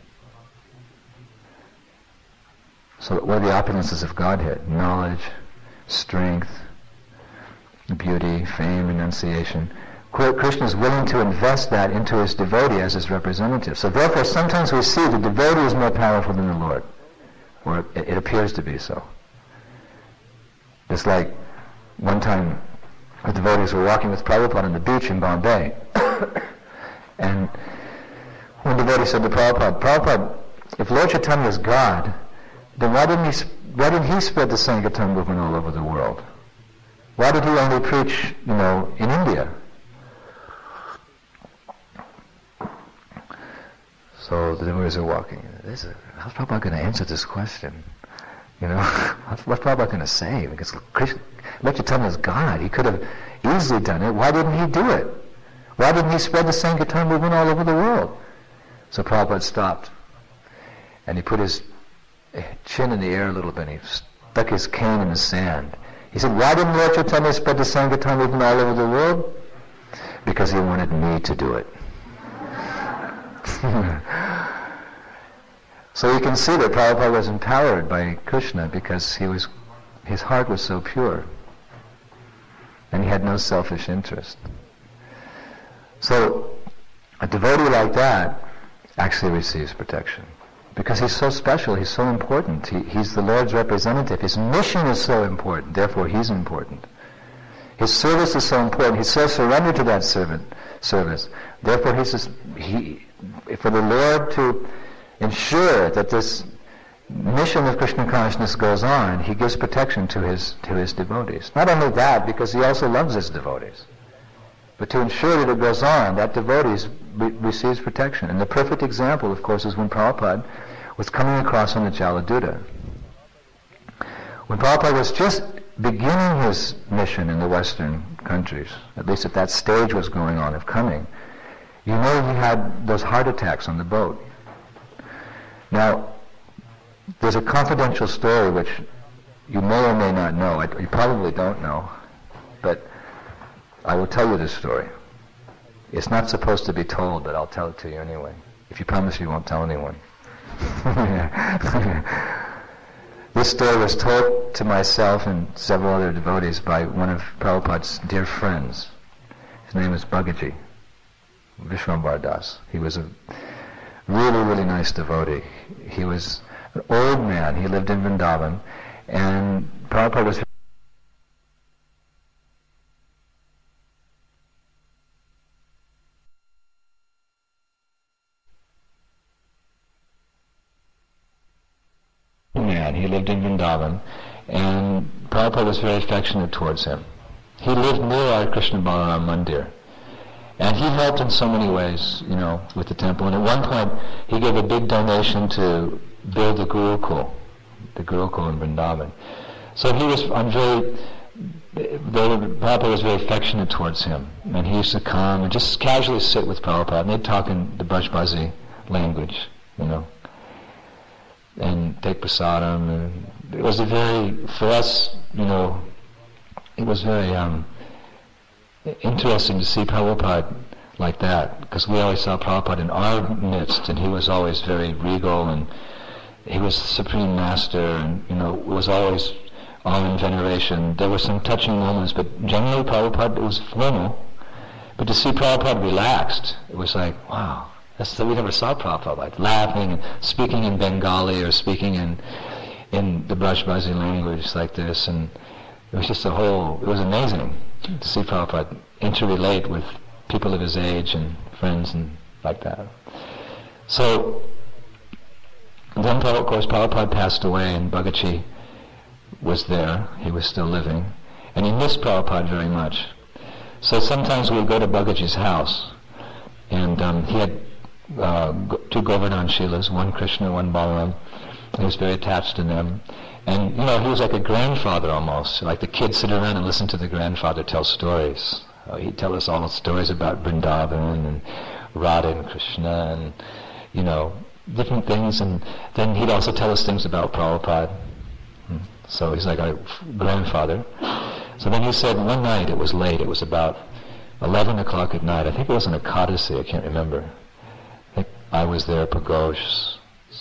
So what are the opulences of Godhead? Knowledge, strength, beauty, fame, renunciation. Krishna is willing to invest that into his devotee as his representative. So therefore, sometimes we see the devotee is more powerful than the Lord, or it appears to be so. It's like one time the devotees were walking with Prabhupada on the beach in Bombay, and one devotee said to Prabhupada, if Lord Chaitanya is God, then why didn't he spread the Sankirtan movement all over the world? Why did he only preach, in India? So the devotees are walking. How's Prabhupada going to answer this question? What's Prabhupada going to say? Because Lord Chaitanya is God. He could have easily done it. Why didn't he do it? Why didn't he spread the Sankirtan movement all over the world? So Prabhupada stopped. And he put his chin in the air a little bit. And he stuck his cane in the sand. He said, why didn't Lord Chaitanya spread the Sankirtan movement all over the world? Because he wanted me to do it. So you can see that Prabhupada was empowered by Krishna because his heart was so pure. And he had no selfish interest. So A devotee like that actually receives protection. Because he's so special, he's so important. He's the Lord's representative. His mission is so important, therefore he's important. His service is so important. He's so surrendered to that service. Therefore, for the Lord to ensure that this mission of Krishna consciousness goes on, he gives protection to his devotees. Not only that, because he also loves his devotees. But to ensure that it goes on, that devotee receives protection. And the perfect example, of course, is when Prabhupada was coming across on the Jaladuta. When Prabhupada was just beginning his mission in the Western countries, at least at that stage was going on of coming, he had those heart attacks on the boat. Now, there's a confidential story which you may or may not know. You probably don't know, but I will tell you this story. It's not supposed to be told, but I'll tell it to you anyway. If you promise you won't tell anyone. This story was told to myself and several other devotees by one of Prabhupada's dear friends. His name is Bhagaji, Vishwambar Das. He was a really, really nice devotee. He was an old man. He lived in Vrindavan, and Prabhupada was He lived in Vrindavan, and Prabhupada was very affectionate towards him. He lived near our Krishna Balaram Mandir, and he helped in so many ways, with the temple. And at one point, he gave a big donation to build the Gurukul in Vrindavan. So Prabhupada was very affectionate towards him, and he used to come and just casually sit with Prabhupada, and they'd talk in the Brajbazi language, and take prasadam, and it was for us, it was very interesting to see Prabhupada like that, because we always saw Prabhupada in our midst, and he was always very regal, and he was the Supreme Master, and it was always all in veneration. There were some touching moments, but generally Prabhupada, it was formal, but to see Prabhupada relaxed, it was like, wow. We never saw Prabhupada like laughing and speaking in Bengali or speaking in the Brajbazi language like this, and it was just it was amazing to see Prabhupada interrelate with people of his age and friends and like that. So then, of course, Prabhupada passed away, and Bhagaji was there. He was still living, and he missed Prabhupada very much. So sometimes we would go to Bhagaji's house, and he had two Govardhan Shilas, one Krishna, one Balaram. He was very attached to them. And, he was like a grandfather almost. Like the kids sit around and listen to the grandfather tell stories. He'd tell us all the stories about Vrindavan and Radha and Krishna and, different things. And then he'd also tell us things about Prabhupada. So he's like our grandfather. So then he said one night, it was late, it was about 11 o'clock at night. I think it was an Ekadasi, I can't remember. I was there, Pagosh,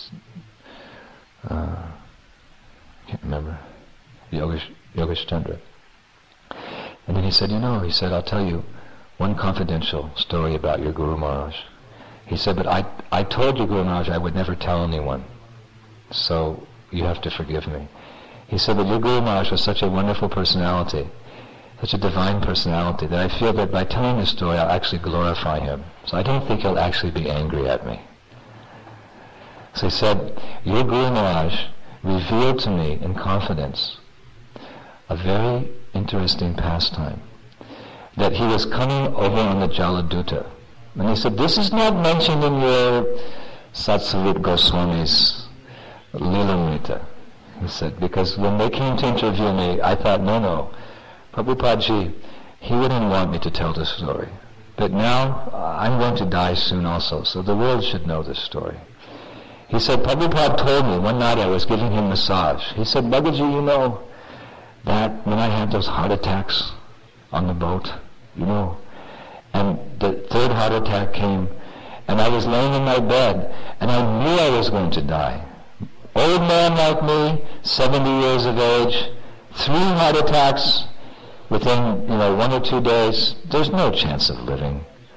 can't remember, Yogesh Chandra. And then he said, I'll tell you one confidential story about your Guru Maharaj. He said, but I told you, Guru Maharaj, I would never tell anyone, so you have to forgive me. He said that your Guru Maharaj was such a wonderful personality, such a divine personality, that I feel that by telling this story, I'll actually glorify him. So I don't think he'll actually be angry at me. So he said, your Guru Maharaj revealed to me in confidence a very interesting pastime, that he was coming over on the Jaladuta. And he said, this is not mentioned in your Satsavit Goswami's Lilamrita. He said, because when they came to interview me, I thought, no, Prabhupadaji, he wouldn't want me to tell this story. But now, I'm going to die soon also, so the world should know this story. He said, Prabhupada told me, one night I was giving him massage. He said, Bhagaji, that when I had those heart attacks on the boat, and the third heart attack came, and I was laying in my bed, and I knew I was going to die. Old man like me, 70 years of age, 3 heart attacks within, 1 or 2 days, there's no chance of living.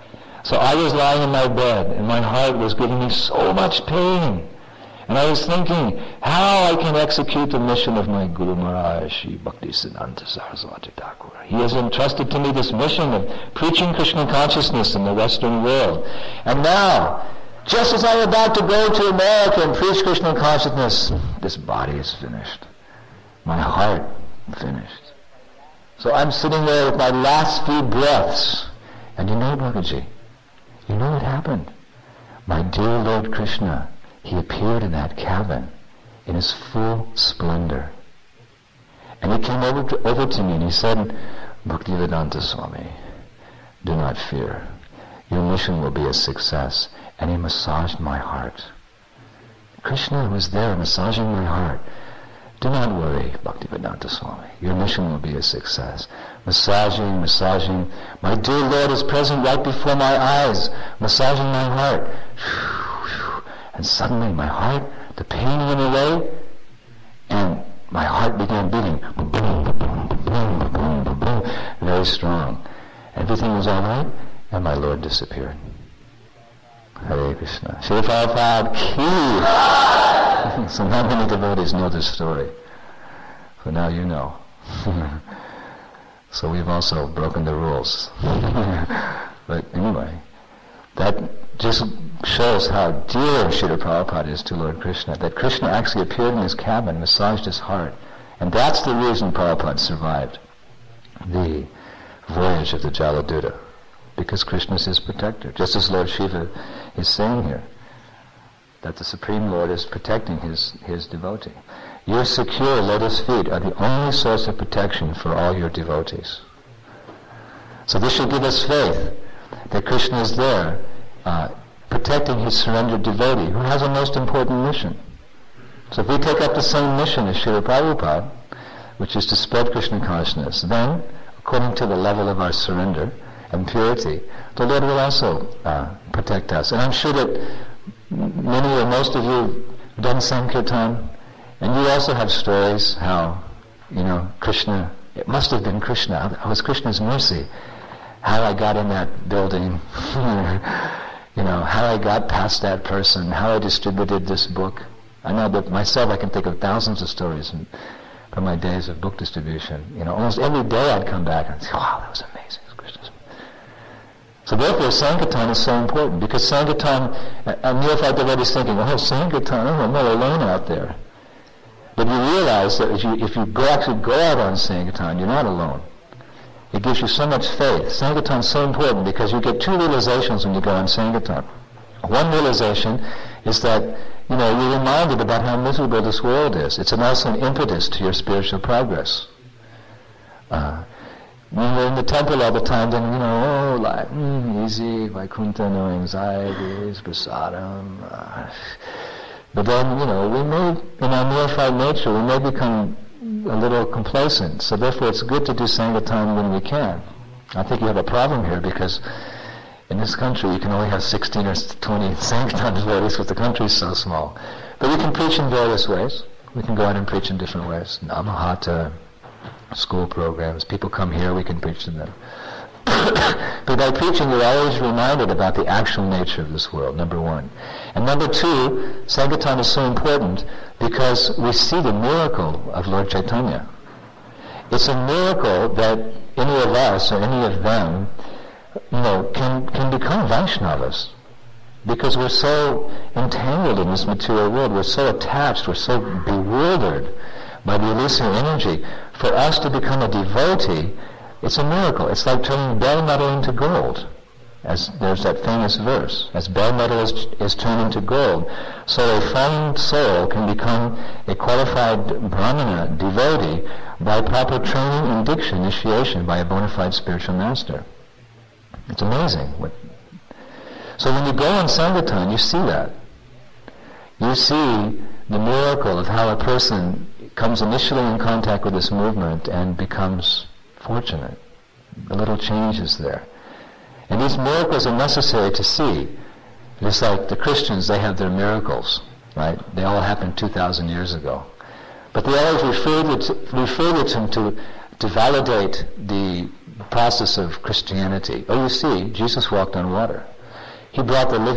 So I was lying in my bed, and my heart was giving me so much pain. And I was thinking how I can execute the mission of my Guru Maharaj, Shri Bhaktisiddhanta Saraswati Thakur. He has entrusted to me this mission of preaching Krishna consciousness in the Western world. And now, just as I'm about to go to America and preach Krishna consciousness, this body is finished. My heart finished. So I'm sitting there with my last few breaths. And you know, Bhagaji, you know what happened? My dear Lord Krishna, he appeared in that cabin in his full splendor. And he came over to me and he said, Bhaktivedanta Swami, do not fear. Your mission will be a success. And he massaged my heart. Krishna was there massaging my heart. Do not worry, Bhaktivedanta Swami. Your mission will be a success. Massaging. My dear Lord is present right before my eyes, massaging my heart. And suddenly my heart, the pain went away, and my heart began beating. Boom, boom, boom, boom, boom, boom, very strong. Everything was all right, and my Lord disappeared. Hare Krishna. Srila Prabhupada ki. So not many devotees know this story. So now you know. So we've also broken the rules. But anyway, that just shows how dear Srila Prabhupada is to Lord Krishna, that Krishna actually appeared in his cabin, massaged his heart. And that's the reason Prabhupada survived the voyage of the Jaladuta, because Krishna is his protector. Just as Lord Shiva is saying here, that the Supreme Lord is protecting his devotee. Your secure lotus feet are the only source of protection for all your devotees. So this should give us faith that Krishna is there protecting his surrendered devotee who has a most important mission. So if we take up the same mission as Srila Prabhupada, which is to spread Krishna consciousness, then, according to the level of our surrender and purity, the Lord will also protect us. And I'm sure that many or most of you have done Sankirtan, and you also have stories how, Krishna, it must have been Krishna, it was Krishna's mercy, how I got in that building, how I got past that person, how I distributed this book. I know that myself I can think of thousands of stories from my days of book distribution. Almost every day I'd come back and say, wow, that was amazing. So therefore, Sankirtan is so important, because Sankirtan, a neophyte devotee is thinking, Sankirtan, I'm not alone out there. But you realize that if you actually go out on Sankirtan, you're not alone. It gives you so much faith. Sankirtan is so important because you get two realizations when you go on Sankirtan. One realization is that, you're reminded about how miserable this world is. It's also an impetus to your spiritual progress. When we're in the temple all the time, then, easy, Vaikuntha, no anxieties, prasadam. But then, we may, in our neophyte nature, we may become a little complacent. So therefore it's good to do Sankirtan when we can. I think you have a problem here because in this country you can only have 16 or 20 Sankirtan devotees because the country is so small. But we can preach in various ways. We can go out and preach in different ways. Namahata, school programs. People come here, we can preach to them. But by preaching, we're always reminded about the actual nature of this world, number one. And number two, Sankirtan is so important because we see the miracle of Lord Chaitanya. It's a miracle that any of us or any of them, can become Vaishnavas. Because we're so entangled in this material world, we're so attached, we're so bewildered by the illusory energy. For us to become a devotee, it's a miracle. It's like turning bell metal into gold. As there's that famous verse, as bell metal is turned into gold, so a fallen soul can become a qualified Brahmana devotee by proper training and diksha, initiation by a bona fide spiritual master. It's amazing. So when you go on Sankirtan, you see that. You see the miracle of how a person comes initially in contact with this movement and becomes fortunate. The little changes there. And these miracles are necessary to see. Just like the Christians, they have their miracles, right? They all happened 2,000 years ago. But they always refer to validate the process of Christianity. Oh, you see, Jesus walked on water. He brought the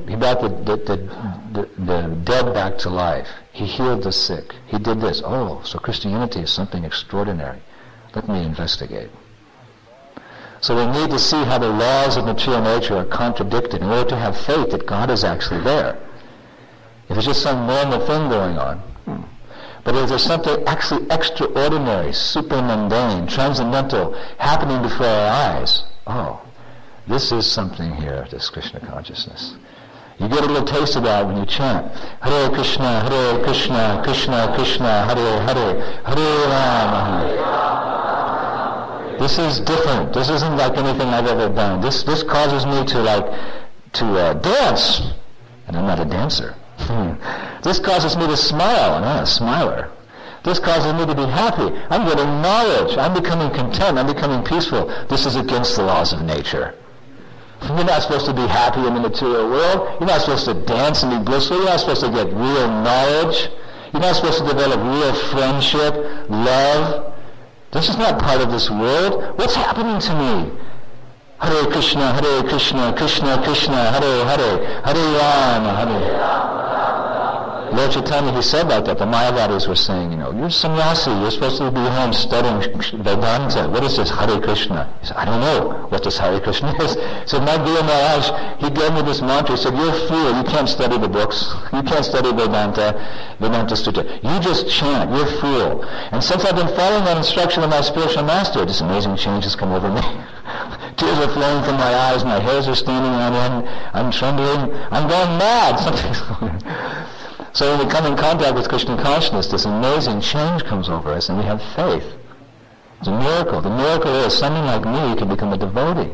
dead back to life. He healed the sick. He did this. Oh, so Christianity is something extraordinary. Let me investigate. So we need to see how the laws of material nature are contradicted in order to have faith that God is actually there. If it's just some normal thing going on, but if there's something actually extraordinary, super mundane, transcendental happening before our eyes, oh, this is something here, this Krishna consciousness. You get a little taste of that when you chant, Hare Krishna, Krishna Krishna, Hare Hare, Hare Rama. This is different. This isn't like anything I've ever done. This causes me to dance, and I'm not a dancer. This causes me to smile, and I'm not a smiler. This causes me to be happy. I'm getting knowledge. I'm becoming content. I'm becoming peaceful. This is against the laws of nature. You're not supposed to be happy in the material world. You're not supposed to dance and be blissful. You're not supposed to get real knowledge. You're not supposed to develop real friendship, love. This is not part of this world. What's happening to me? Hare Krishna, Krishna Krishna, Hare Hare, Hare Rama, Hare. Lord Chaitanya, he said like that. The Mayavadis were saying, you're sannyasi. You're supposed to be home studying Vedanta. What is this Hare Krishna? He said, I don't know what this Hare Krishna is. He said, my Guru Maharaj, he gave me this mantra. He said, you're a fool. You can't study the books. You can't study Vedanta Sutta. You just chant. You're a fool. And since I've been following that instruction of my spiritual master, this amazing change has come over me. Tears are flowing from my eyes. My hairs are standing on end. I'm trembling. I'm going mad. Something's going on. So when we come in contact with Krishna consciousness, this amazing change comes over us, and we have faith. It's a miracle. The miracle is someone like me can become a devotee.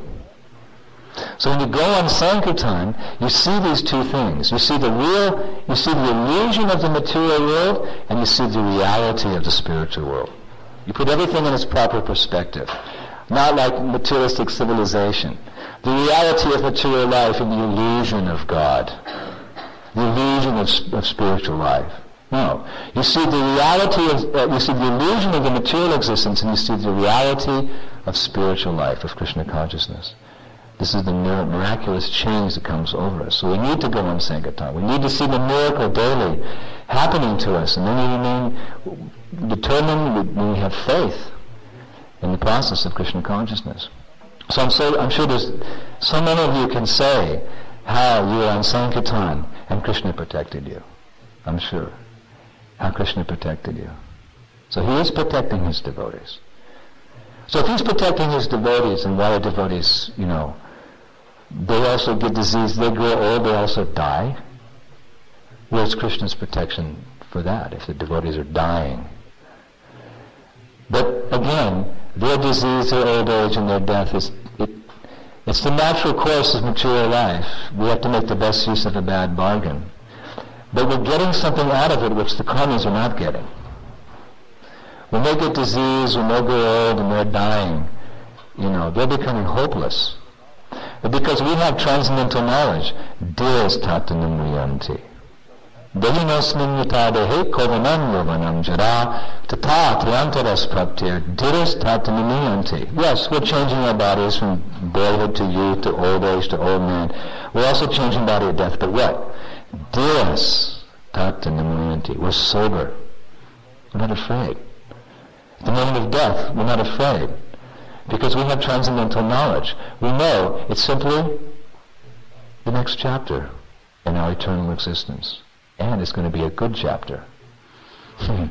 So when you go on Sankirtan, you see these two things. You see the illusion of the material world, and you see the reality of the spiritual world. You put everything in its proper perspective. Not like materialistic civilization. The reality of material life and the illusion of God. The illusion of spiritual life. No. You see the you see the illusion of the material existence, and you see the reality of spiritual life, of Krishna consciousness. This is the miraculous change that comes over us. So we need to go on Sankirtan. We need to see the miracle daily happening to us, and then we remain determined, we have faith in the process of Krishna consciousness. So I'm sure there's so many of you can say how you were on Sankirtan and Krishna protected you. I'm sure. How Krishna protected you. So he is protecting his devotees. So if he's protecting his devotees, and why are devotees, they also get disease, they grow old, they also die. Where's Krishna's protection for that, if the devotees are dying? But again, their disease, their old age, and their death it's the natural course of material life. We have to make the best use of a bad bargain. But we're getting something out of it which the karmis are not getting. When they get disease, when they grow old and they're dying, they're becoming hopeless. But because we have transcendental knowledge, Diras tatanumriyanti. Dehinosmin yatadehe kovanam yovanam jara tata triantaras praptir Diras tatanumriyanti. Yes, we're changing our bodies from boyhood to youth to old age to old man. We're also changing body at death. But what? Diras tatanumriyanti. We're sober. We're not afraid. At the moment of death, we're not afraid. Because we have transcendental knowledge. We know it's simply the next chapter in our eternal existence. And it's going to be a good chapter. Yeah,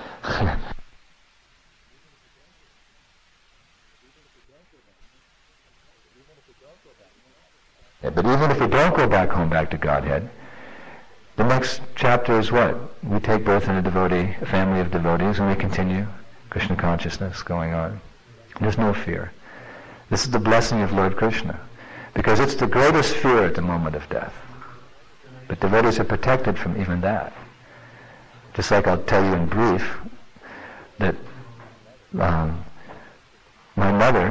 but even if we don't go back home, back to Godhead, the next chapter is what? We take birth in a family of devotees, and we continue Krishna consciousness going on. There's no fear. This is the blessing of Lord Krishna, because it's the greatest fear at the moment of death. But devotees are protected from even that. Just like I'll tell you in brief that my mother,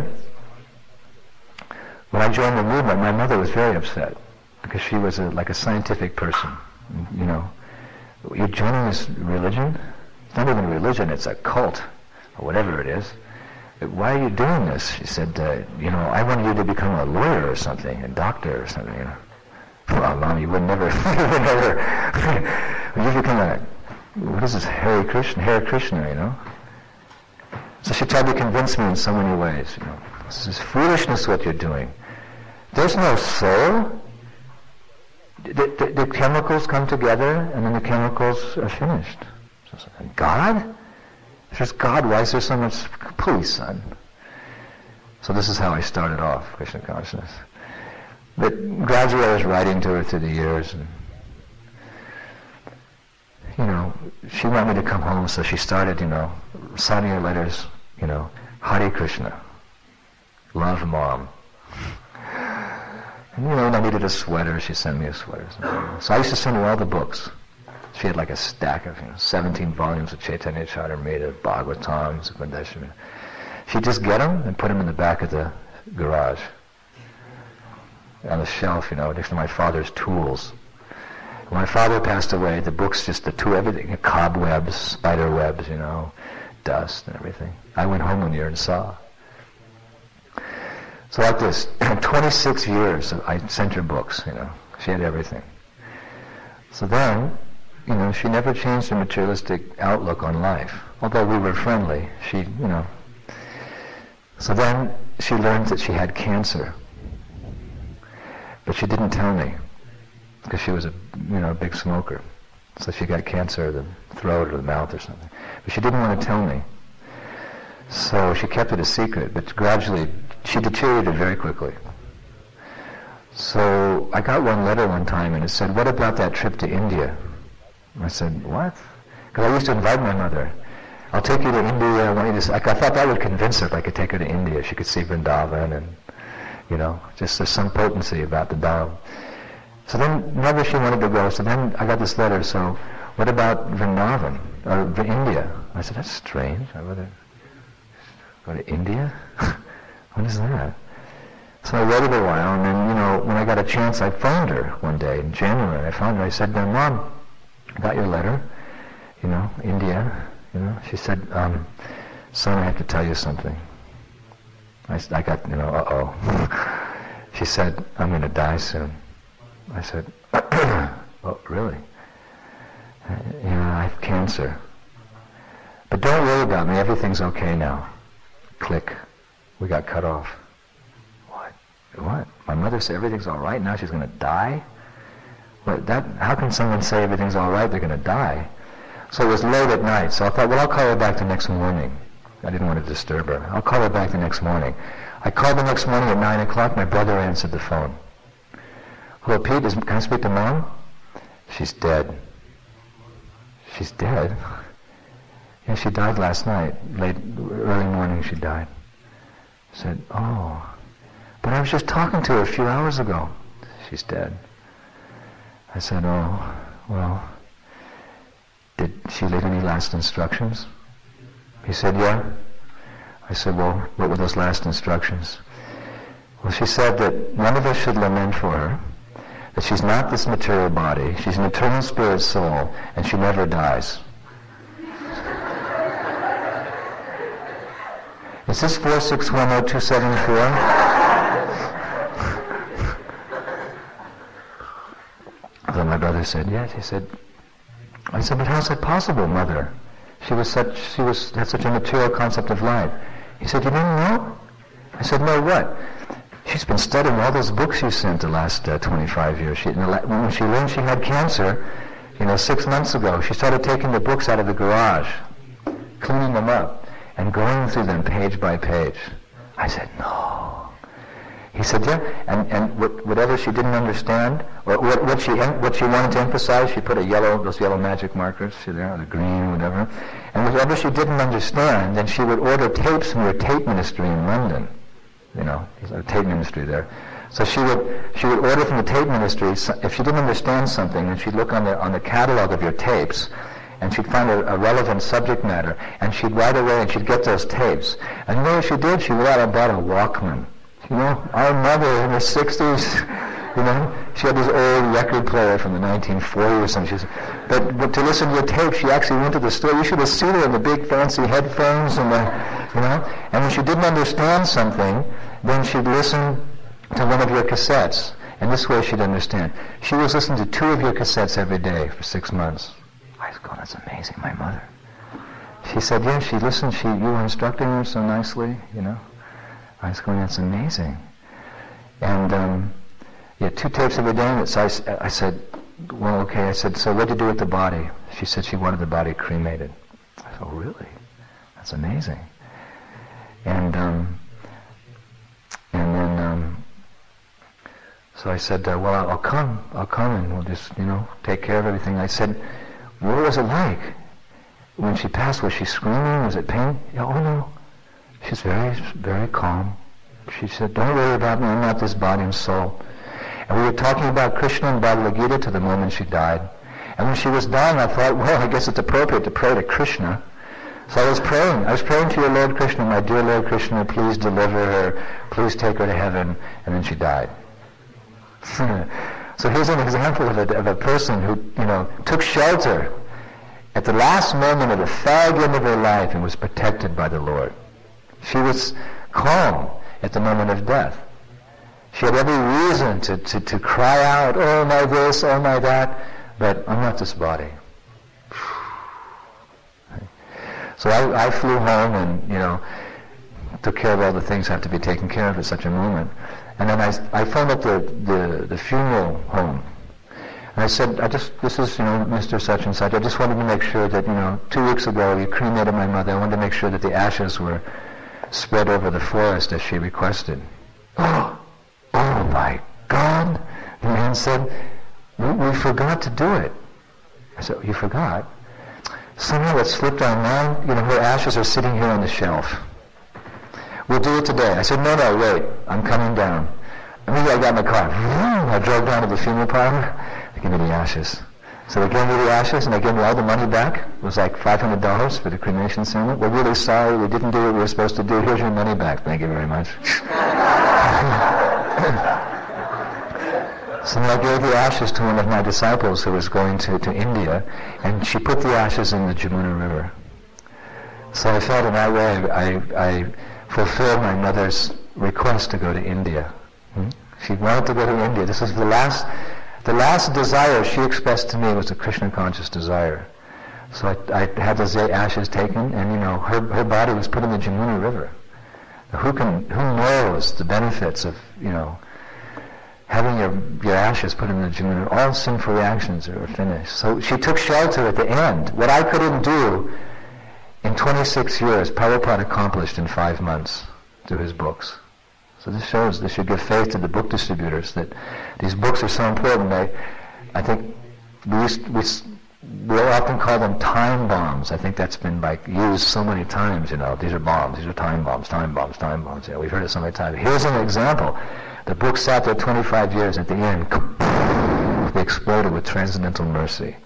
when I joined the movement, my mother was very upset because she was like a scientific person. You're joining this religion? It's not even a religion, it's a cult, or whatever it is. Why are you doing this? She said, I wanted you to become a lawyer or something, a doctor or something, Well, Mom, you would never, you become like, what is this, Hare Krishna, you know? So she tried to convince me in so many ways, you know. This is foolishness what you're doing. There's no soul. The chemicals come together, and then the chemicals are finished. And God? If there's God, why is there so much? Please, son. So this is how I started off, Krishna consciousness. But gradually I was writing to her through the years, and you know, she wanted me to come home, so she started, you know, signing her letters, you know, Hare Krishna, love Mom. And, you know, when I needed a sweater, she sent me a sweater. So I used to send her all the books. She had like a stack of, 17 volumes of Chaitanya Charitamrita, Bhagavatam, Sukhandeshwara. She'd just get them and put them in the back of the garage, on the shelf, next to my father's tools. When my father passed away, the books, just the tool, everything, cobwebs, spider webs, dust and everything. I went home one year and saw. So like this, 26 years I sent her books, She had everything. So then, she never changed her materialistic outlook on life. Although we were friendly, So then she learned that she had cancer. But she didn't tell me, because she was a big smoker. So she got cancer of the throat or the mouth or something. But she didn't want to tell me. So she kept it a secret, but gradually she deteriorated very quickly. So I got one letter one time and it said, "What about that trip to India?" I said, "What?" Because I used to invite my mother. "I'll take you to India. I want you to." I thought that would convince her if I could take her to India. She could see Vrindavan and, just there's some potency about the Dham. So then, never she wanted to go. So then I got this letter. So, what about Vrindavan or India? I said, "That's strange. I'd rather go to India. What is that?" So I waited a while, and then, when I got a chance, I phoned her one day in January. I phoned her. I said, "Mom, I got your letter. India. She said, "Son, I have to tell you something." I got, uh-oh. She said, "I'm going to die soon." I said, "Oh, really?" "Yeah, I have cancer. But don't worry about me. Everything's okay now." Click. We got cut off. What? My mother said everything's all right. Now she's going to die? How can someone say everything's all right? They're going to die. So it was late at night. So I thought, well, I'll call her back the next morning. I didn't want to disturb her. I'll call her back the next morning. I called the next morning at 9 o'clock. My brother answered the phone. "Hello, Pete, can I speak to Mom?" "She's dead." "She's dead?" "Yeah, she died last night. Early morning she died." I said, "Oh, but I was just talking to her a few hours ago." "She's dead." I said, "Oh, well, did she leave any last instructions?" He said, "Yeah." I said, "Well, what were those last instructions?" "Well, she said that none of us should lament for her, that she's not this material body, she's an eternal spirit soul, and she never dies." Is this 4610274? Then my brother said, "Yes." He said, I said, "But how's that possible, Mother? She had such a material concept of life." He said, "You didn't know?" I said, "No, what?" "She's been studying all those books you sent the last 25 years. When she learned she had cancer, 6 months ago, she started taking the books out of the garage, cleaning them up, and going through them page by page." I said, "No." He said, "Yeah," and whatever she didn't understand, or what she wanted to emphasize, she put those yellow magic markers, see there, or the green, whatever, and whatever she didn't understand, then she would order tapes from her tape ministry in London. There's a tape ministry there. So she would order from the tape ministry. If she didn't understand something, then she'd look on the catalog of your tapes, and she'd find a relevant subject matter, and she'd right away, and she'd get those tapes. And what she did? She went out and bought a Walkman. Our mother in her 60s, she had this old record player from the 1940s or something. But to listen to the tape, she actually went to the store. You should have seen her in the big fancy headphones and and when she didn't understand something, then she'd listen to one of your cassettes. And this way she'd understand. She was listening to 2 of your cassettes every day for 6 months. I was going, that's amazing, my mother. She said, yeah, she listened, you were instructing her so nicely, you know. I was going, that's amazing. And, 2 tapes every day, and so I said, well, okay, I said, so what did you do with the body? She said she wanted the body cremated. I said, oh, really? That's amazing. And then, so I said, well, I'll come and we'll just, take care of everything. I said, what was it like? When she passed, was she screaming? Was it pain? Yeah, oh no. She's very, very calm. She said, don't worry about me, I'm not this body and soul. And we were talking about Krishna and Bhagavad Gita to the moment she died. And when she was dying, I thought, well, I guess it's appropriate to pray to Krishna. So I was praying to your Lord Krishna, my dear Lord Krishna, please deliver her, please take her to heaven. And then she died. So here's an example of a person who, took shelter at the last moment of the fag end of her life and was protected by the Lord. She was calm at the moment of death. She had every reason to cry out, oh my this, oh my that, but I'm not this body. So I flew home and, took care of all the things that have to be taken care of at such a moment. And then I phoned up the funeral home. And I said, this is, Mr. Such and Such. I just wanted to make sure that, 2 weeks ago you cremated my mother. I wanted to make sure that the ashes were spread over the forest as she requested. Oh my God, the man said, we forgot to do it. I said, you forgot? Somehow it slipped our mind, her ashes are sitting here on the shelf. We'll do it today. I said, no, wait, I'm coming down. Maybe I got in the car. I drove down to the funeral parlor. They gave me the ashes. So they gave me the ashes and they gave me all the money back. It was like $500 for the cremation ceremony. We're really sorry, we didn't do what we were supposed to do. Here's your money back. Thank you very much. So I gave the ashes to one of my disciples who was going to India, and she put the ashes in the Jamuna River. So I felt in that way I fulfilled my mother's request to go to India. She wanted to go to India. This was the last desire she expressed to me was a Krishna conscious desire. So I had those ashes taken, and her body was put in the Jamuna River. Now, who knows the benefits of having your ashes put in the Jamuna? All sinful reactions are finished. So she took shelter at the end. What I couldn't do in 26 years, Prabhupada accomplished in 5 months through his books. So this should give faith to the book distributors that these books are so important. I think we often call them time bombs. I think that's been used so many times. These are bombs. These are time bombs. Time bombs. Time bombs. We've heard it so many times. Here's an example. The book sat there 25 years. At the end, they exploded with transcendental mercy.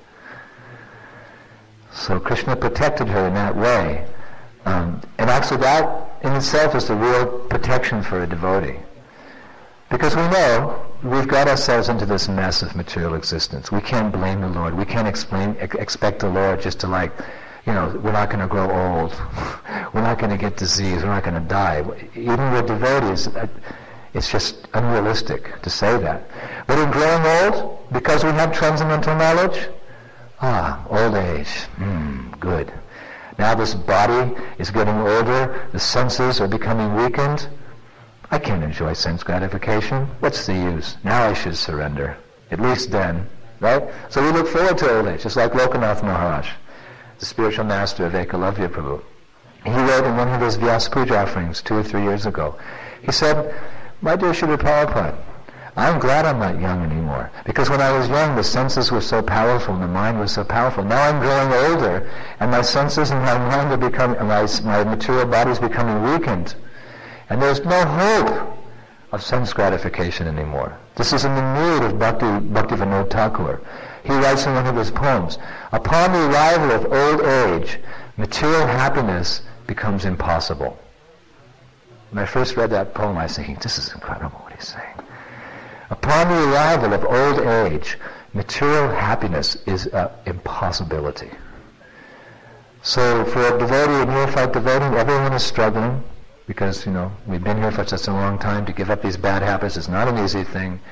So Krishna protected her in that way. And actually that in itself is the real protection for a devotee. Because we know we've got ourselves into this mess of material existence. We can't blame the Lord. We can't expect the Lord just to we're not going to grow old. We're not going to get disease. We're not going to die. Even with devotees, it's just unrealistic to say that. But in growing old, because we have transcendental knowledge, old age, good. Now this body is getting older, the senses are becoming weakened. I can't enjoy sense gratification. What's the use? Now I should surrender. At least then, right? So we look forward to old age, just like Lokanath Maharaj, the spiritual master of Ekalavya Prabhu. He wrote in one of his Vyasa Puja offerings 2 or 3 years ago, he said, my dear Srila Prabhupada, I'm glad I'm not young anymore. Because when I was young, the senses were so powerful and the mind was so powerful. Now I'm growing older, and my senses and my mind are becoming, my material body is becoming weakened. And there's no hope of sense gratification anymore. This is in the mood of Bhaktivinoda Thakur. He writes in one of his poems, upon the arrival of old age, material happiness becomes impossible. When I first read that poem, I was thinking, this is incredible what he's saying. Upon the arrival of old age, material happiness is an impossibility. So for a devotee, a neophyte devotee, everyone is struggling because, we've been here for such a long time. To give up these bad habits is not an easy thing.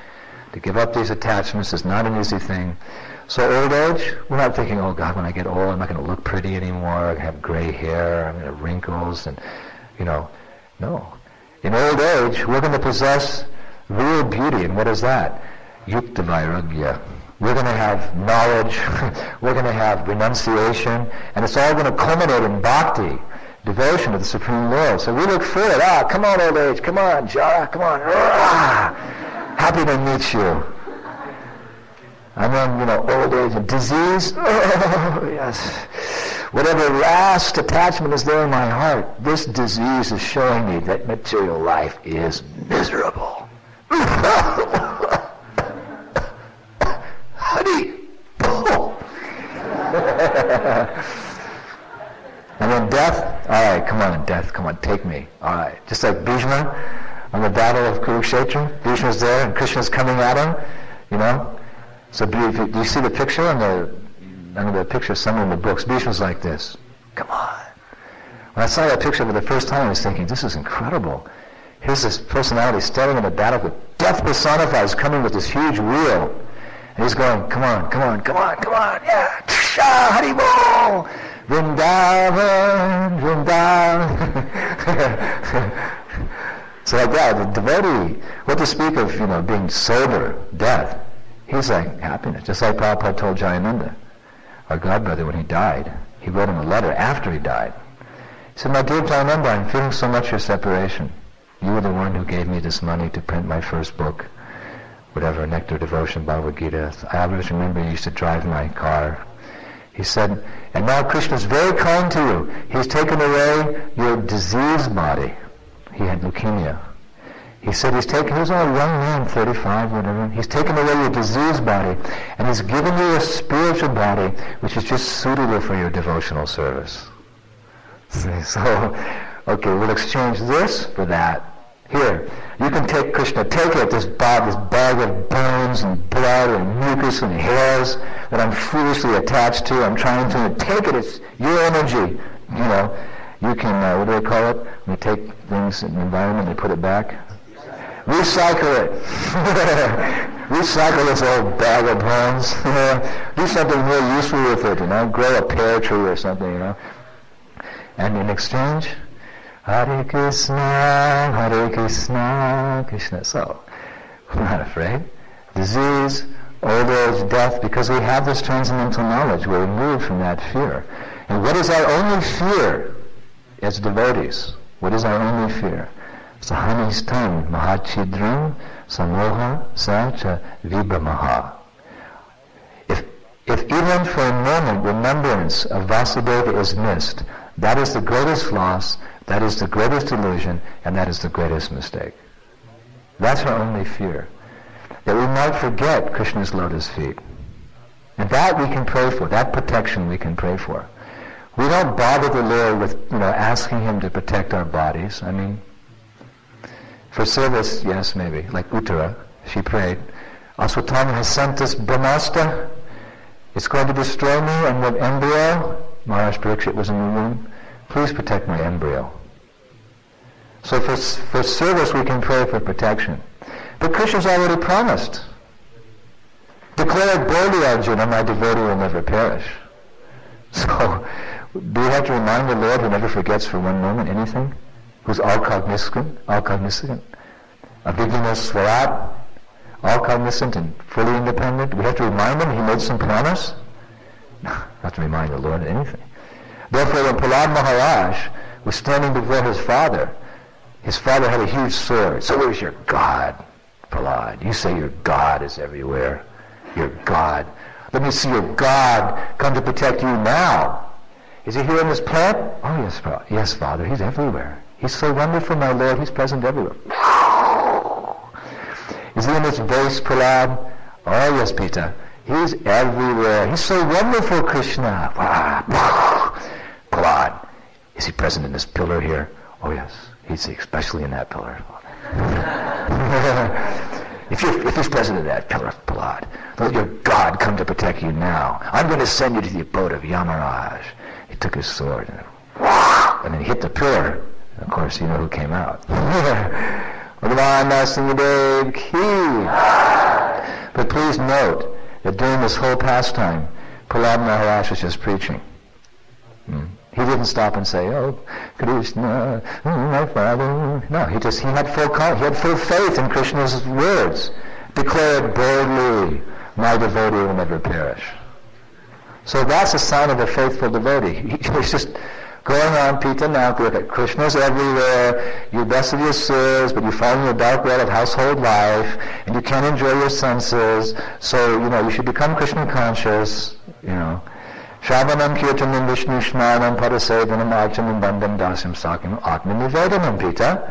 To give up these attachments is not an easy thing. So old age, we're not thinking, oh God, when I get old, I'm not going to look pretty anymore. I'm going to have gray hair. I'm going to have wrinkles. And, no. In old age, we're going to possess real beauty. And what is that? Yukta Vairagya. We're going to have knowledge. We're going to have renunciation. And it's all going to culminate in bhakti, devotion to the Supreme Lord. So we look forward. Come on, old age. Come on, Jara. Come on. Happy to meet you. And then, old age and disease. Oh, yes. Whatever last attachment is there in my heart, this disease is showing me that material life is miserable. Honey. And then death. All right, come on, death. Come on, take me. All right. Just like Bhishma on the battle of Kurukshetra. Bhishma's there and Krishna's coming at him, So do you see the picture under the picture somewhere in the books? Bhishma's like this. Come on. When I saw that picture for the first time, I was thinking, this is incredible. Here's this personality standing in the battle with death personified, coming with this huge wheel. And he's going, come on, come on, come on, come on. Yeah. Tsha, Haribol. Vrindavan, Vrindavan. So like that, the devotee, what to speak of, being sober, death. He's like happiness, just like Prabhupada told Jayananda, our godbrother, when he died. He wrote him a letter after he died. He said, my dear Jayananda, I'm feeling so much your separation. You were the one who gave me this money to print my first book, whatever, Nectar Devotion, Bhagavad Gita. I always remember you used to drive my car. He said, and now Krishna's very kind to you. He's taken away your diseased body. He had leukemia. He said he was a young man, 35, whatever. He's taken away your diseased body, and he's given you a spiritual body, which is just suitable for your devotional service. So, okay, we'll exchange this for that. Here, you can take Krishna, take it, this bag of bones and blood and mucus and hairs that I'm foolishly attached to. I'm trying to take it. It's your energy. You can, what do they call it? When you take things in the environment and put it back? Recycle it. Recycle this old bag of bones. Do something real useful with it, Grow a pear tree or something, And in exchange, Hare Krishna, Krishna. So, we're not afraid. Disease, old age, death, because we have this transcendental knowledge. We're removed from that fear. And what is our only fear as devotees? What is our only fear? Sahanistam mahachidram samoha sacha vibramaha. If even for a moment remembrance of Vasudeva is missed, that is the greatest loss, that is the greatest illusion, and that is the greatest mistake. That's our only fear. That we might forget Krishna's lotus feet. And that we can pray for, that protection we can pray for. We don't bother the Lord with, asking Him to protect our bodies. For service, yes, maybe. Like Uttara, she prayed, Aswatthama has sent this Brahmastra. It's going to destroy me and the embryo. Maharaj Parikshit was in the womb. Please protect my embryo. So for service, we can pray for protection. But Krishna's already promised. Declare it boldly, Arjuna, my devotee will never perish. So, do we have to remind the Lord who never forgets for one moment anything? Who's all cognizant, Avijnana Swarat, all cognizant and fully independent? Do we have to remind him he made some promise? No, not to remind the Lord anything. Therefore, when Prahlad Maharaj was standing before his father had a huge sword. So where's your God, Prahlad? You say your God is everywhere. Your God. Let me see your God come to protect you now. Is he here in this plant? Oh, yes, yes, Father, he's everywhere. He's so wonderful, my Lord, he's present everywhere. Is he in this vase, Prahlad? Oh, yes, Pita. He's everywhere. He's so wonderful, Krishna. Prahlad, is he present in this pillar here? Oh, yes. He's especially in that pillar. If he's present in that pillar, Prahlad, let your God come to protect you now. I'm going to send you to the abode of Yamaraj. He took his sword and then he hit the pillar. And of course, you know who came out. Bhagavan Narasimhadev ki. But please note that during this whole pastime, Prahlad Maharaj was just preaching. He didn't stop and say, "Oh, Krishna, my father." No, he had full faith in Krishna's words. Declared boldly, "My devotee will never perish." So that's a sign of a faithful devotee. He's just going on, Pita now, look at Krishna's everywhere, you best of your sins, but you fall in the dark well of household life, and you can't enjoy your senses, so, you should become Krishna conscious, Shravanam kirtanam vishnu smanam parasevanam archanam bandam dasyam sakim atman nivedanam, Pita.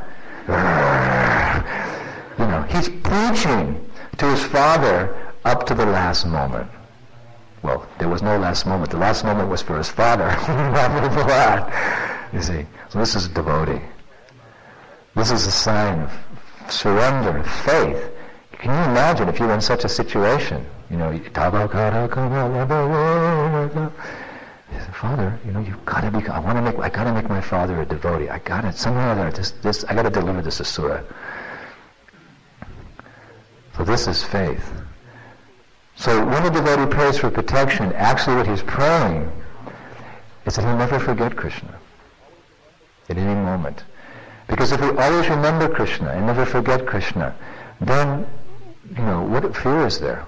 He's preaching to his father up to the last moment. Well, there was no last moment. The last moment was for his father, not for Prahlad. You see, so this is a devotee. This is a sign of surrender, faith. Can you imagine if you were in such a situation? He said, "Father, you've got to be. I got to make my father a devotee. I got it somehow or other. I got to deliver this asura." So this is faith. So when a devotee prays for protection, actually what he's praying is that he'll never forget Krishna at any moment. Because if we always remember Krishna and never forget Krishna, then, what fear is there?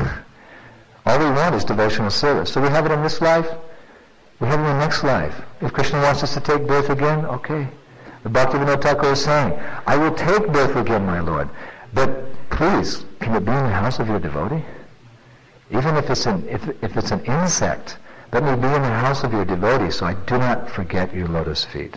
All we want is devotional service. So we have it in this life, we have it in the next life. If Krishna wants us to take birth again, okay. The Bhaktivinoda Thakur is saying, "I will take birth again, my Lord. But please, can it be in the house of your devotee? Even if it's an insect, let me be in the house of your devotee so I do not forget your lotus feet."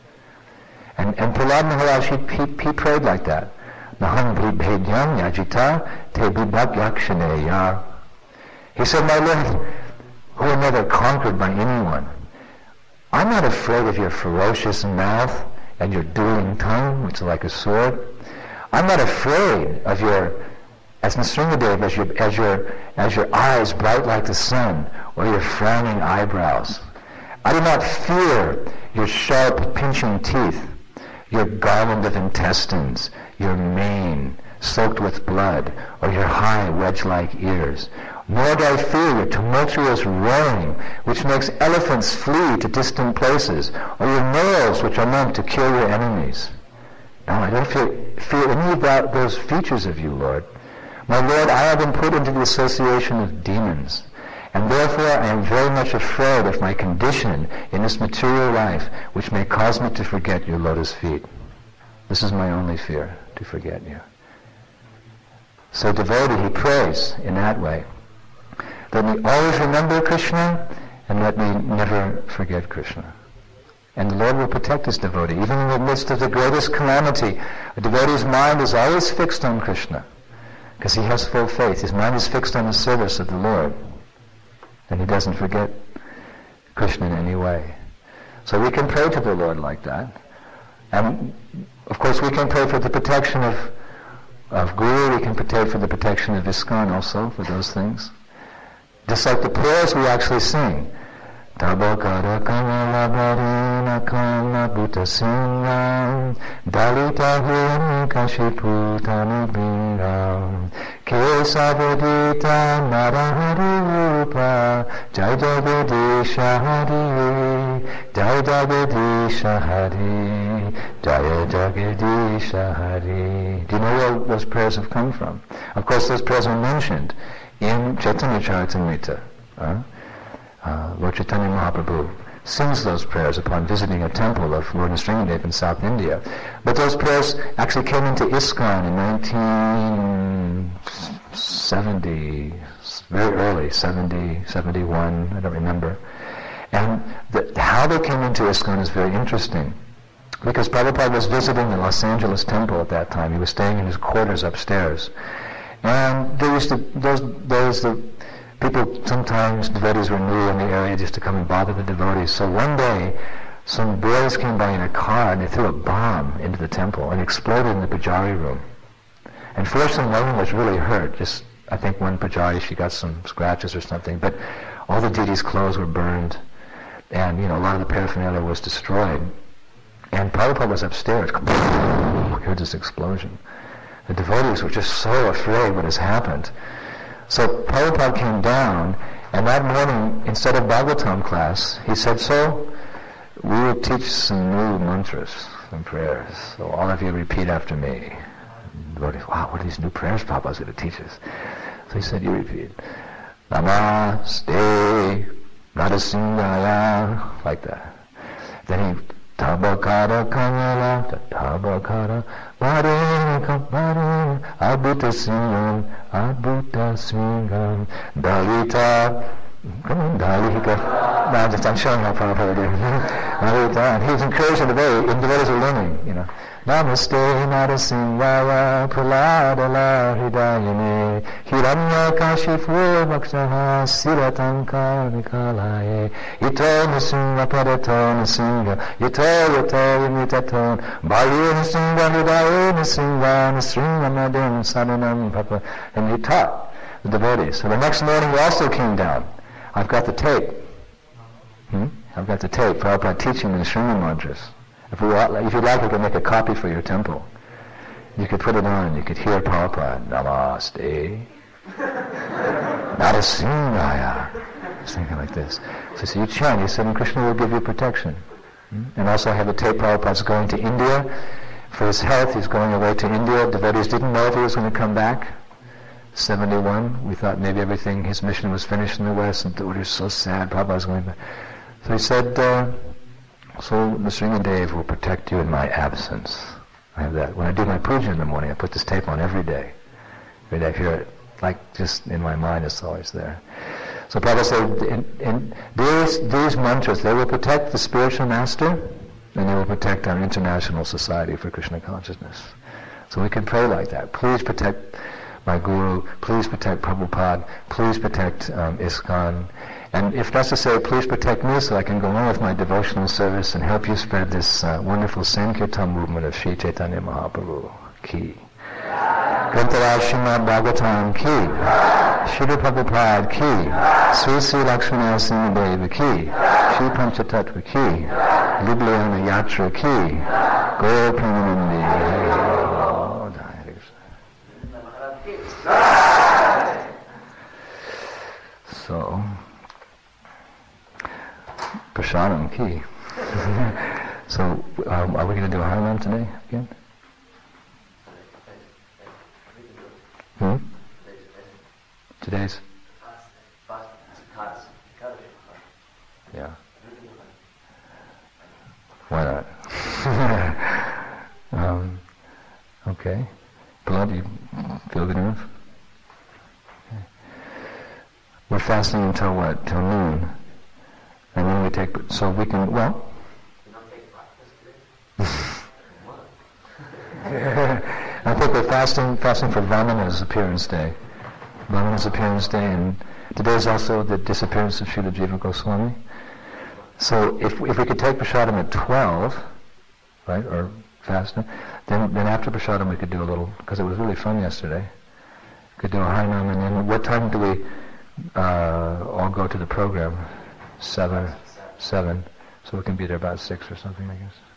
And Prahlad Maharaj, he prayed like that. Naham bhedhyam yajita te bibhak yakshaneya. He said, "My Lord, who are never conquered by anyone, I'm not afraid of your ferocious mouth and your dueling tongue, which is like a sword. I'm not afraid of your, as Nrsimhadev, as your eyes bright like the sun, or your frowning eyebrows. I do not fear your sharp pinching teeth, your garland of intestines, your mane soaked with blood, or your high wedge-like ears. Nor do I fear your tumultuous roaring, which makes elephants flee to distant places, or your nails, which are meant to kill your enemies. No, I don't fear any of those features of you, Lord. My Lord, I have been put into the association of demons, and therefore I am very much afraid of my condition in this material life, which may cause me to forget your lotus feet. This is my only fear, to forget you." So devotee, he prays in that way. Let me always remember Krishna, and let me never forget Krishna. And the Lord will protect his devotee. Even in the midst of the greatest calamity, a devotee's mind is always fixed on Krishna, because he has full faith. His mind is fixed on the service of the Lord, and he doesn't forget Krishna in any way. So we can pray to the Lord like that. And of course we can pray for the protection of Guru, we can pray for the protection of ISKCON also, for those things. Just like the prayers we actually sing. Tabakara kamala bharina kama bhuta singham dalita hirani kashipu tani bindam kesavadita narahari rupa jai jagadisha hari jai jagadisha hari jai jagadisha hari. Do you know where those prayers have come from? Of course, those prayers are mentioned in Chaitanya Charitamrita. Lord Chaitanya Mahaprabhu sings those prayers upon visiting a temple of Lord Nrsimhadev in South India. But those prayers actually came into ISKCON in 1970, very early, 70, 71, I don't remember. And how they came into ISKCON is very interesting, because Prabhupada was visiting the Los Angeles temple at that time. He was staying in his quarters upstairs. And people, sometimes devotees were new in the area just to come and bother the devotees. So one day, some boys came by in a car and they threw a bomb into the temple and exploded in the pujari room. And fortunately, no one was really hurt. Just, I think one pujari, she got some scratches or something. But all the deities' clothes were burned, and a lot of the paraphernalia was destroyed. And Prabhupada was upstairs. Heard this explosion. The devotees were just so afraid what has happened. So Prabhupada came down, and that morning, instead of Bhagavatam class, he said, so we will teach some new mantras, some prayers. So all of you repeat after me. Wow, what are these new prayers Prabhupada's going to teach us? So he said, you repeat. Namaste Narasimhaya, like that. Then he, Tabakara Kamala, Tabakara Varena Abhuta Singam, Dalita, come on, Dalita. No, I'm showing how Prabhupada did. Dalita, he's encouraging the devotees are learning, you know. Namaste Narasimhaya Praladala Hridayane Hiranya Kashifu Bhakshaha Siratanka Nikalaye Ito Nasinga Padato Nasinga Yato Yamitaton Bayu Nasinga Hridaye Nasinga Nasinga Madam Sadanam Papa. And he taught the devotees. So the next morning he also came down. I've got the tape. I've got the tape. Prabhupada teaching the Srimad mantras. If you'd like, we can make a copy for your temple. You could put it on. You could hear Prabhupada. Namaste. Narasimhaya. Something like this. So you chant. He said, and Krishna will give you protection. And also I have a tape. Prabhupada's going to India. For his health, he's going away to India. Devotees didn't know if he was going to come back. 71. We thought maybe his mission was finished in the West. And devotees were so sad. Prabhupada's going back. So he said, so Nrsimhadev will protect you in my absence. I have that. When I do my puja in the morning, I put this tape on every day. Every day I hear it, like just in my mind, it's always there. So Prabhupada said, in these mantras, they will protect the spiritual master, and they will protect our international society for Krishna consciousness. So we can pray like that. Please protect my guru. Please protect Prabhupada. Please protect ISKCON. And if necessary, please protect me so I can go on with my devotional service and help you spread this wonderful Sankirtan movement of Sri Chaitanya Mahaprabhu. Ki. Grantaraj Srimad Bhagavatam. Ki. Srila Prabhupada. Ki. Sri Sri Lakshmana Singha Ki. Sri Panchatattva. Ki. Ljubljana Yatra. Ki. Gaur Premanandi. So, Prasadam Ki. So, are we going to do a Hanuman today again? Today's? Yeah. Why not? Okay. Blood, you feel good enough? Okay. We're fasting until what? Till noon. And then we take, so we can, well. I think we're fasting for Vamana's appearance day. Vamana's appearance day, and today is also the disappearance of Srila Jiva Goswami. So if we could take Prasadam at 12, right, or faster, then after Prasadam we could do a little, because it was really fun yesterday. Could do a Harinam, and then what time do we all go to the program? 7. So we can be there about 6 or something, I guess.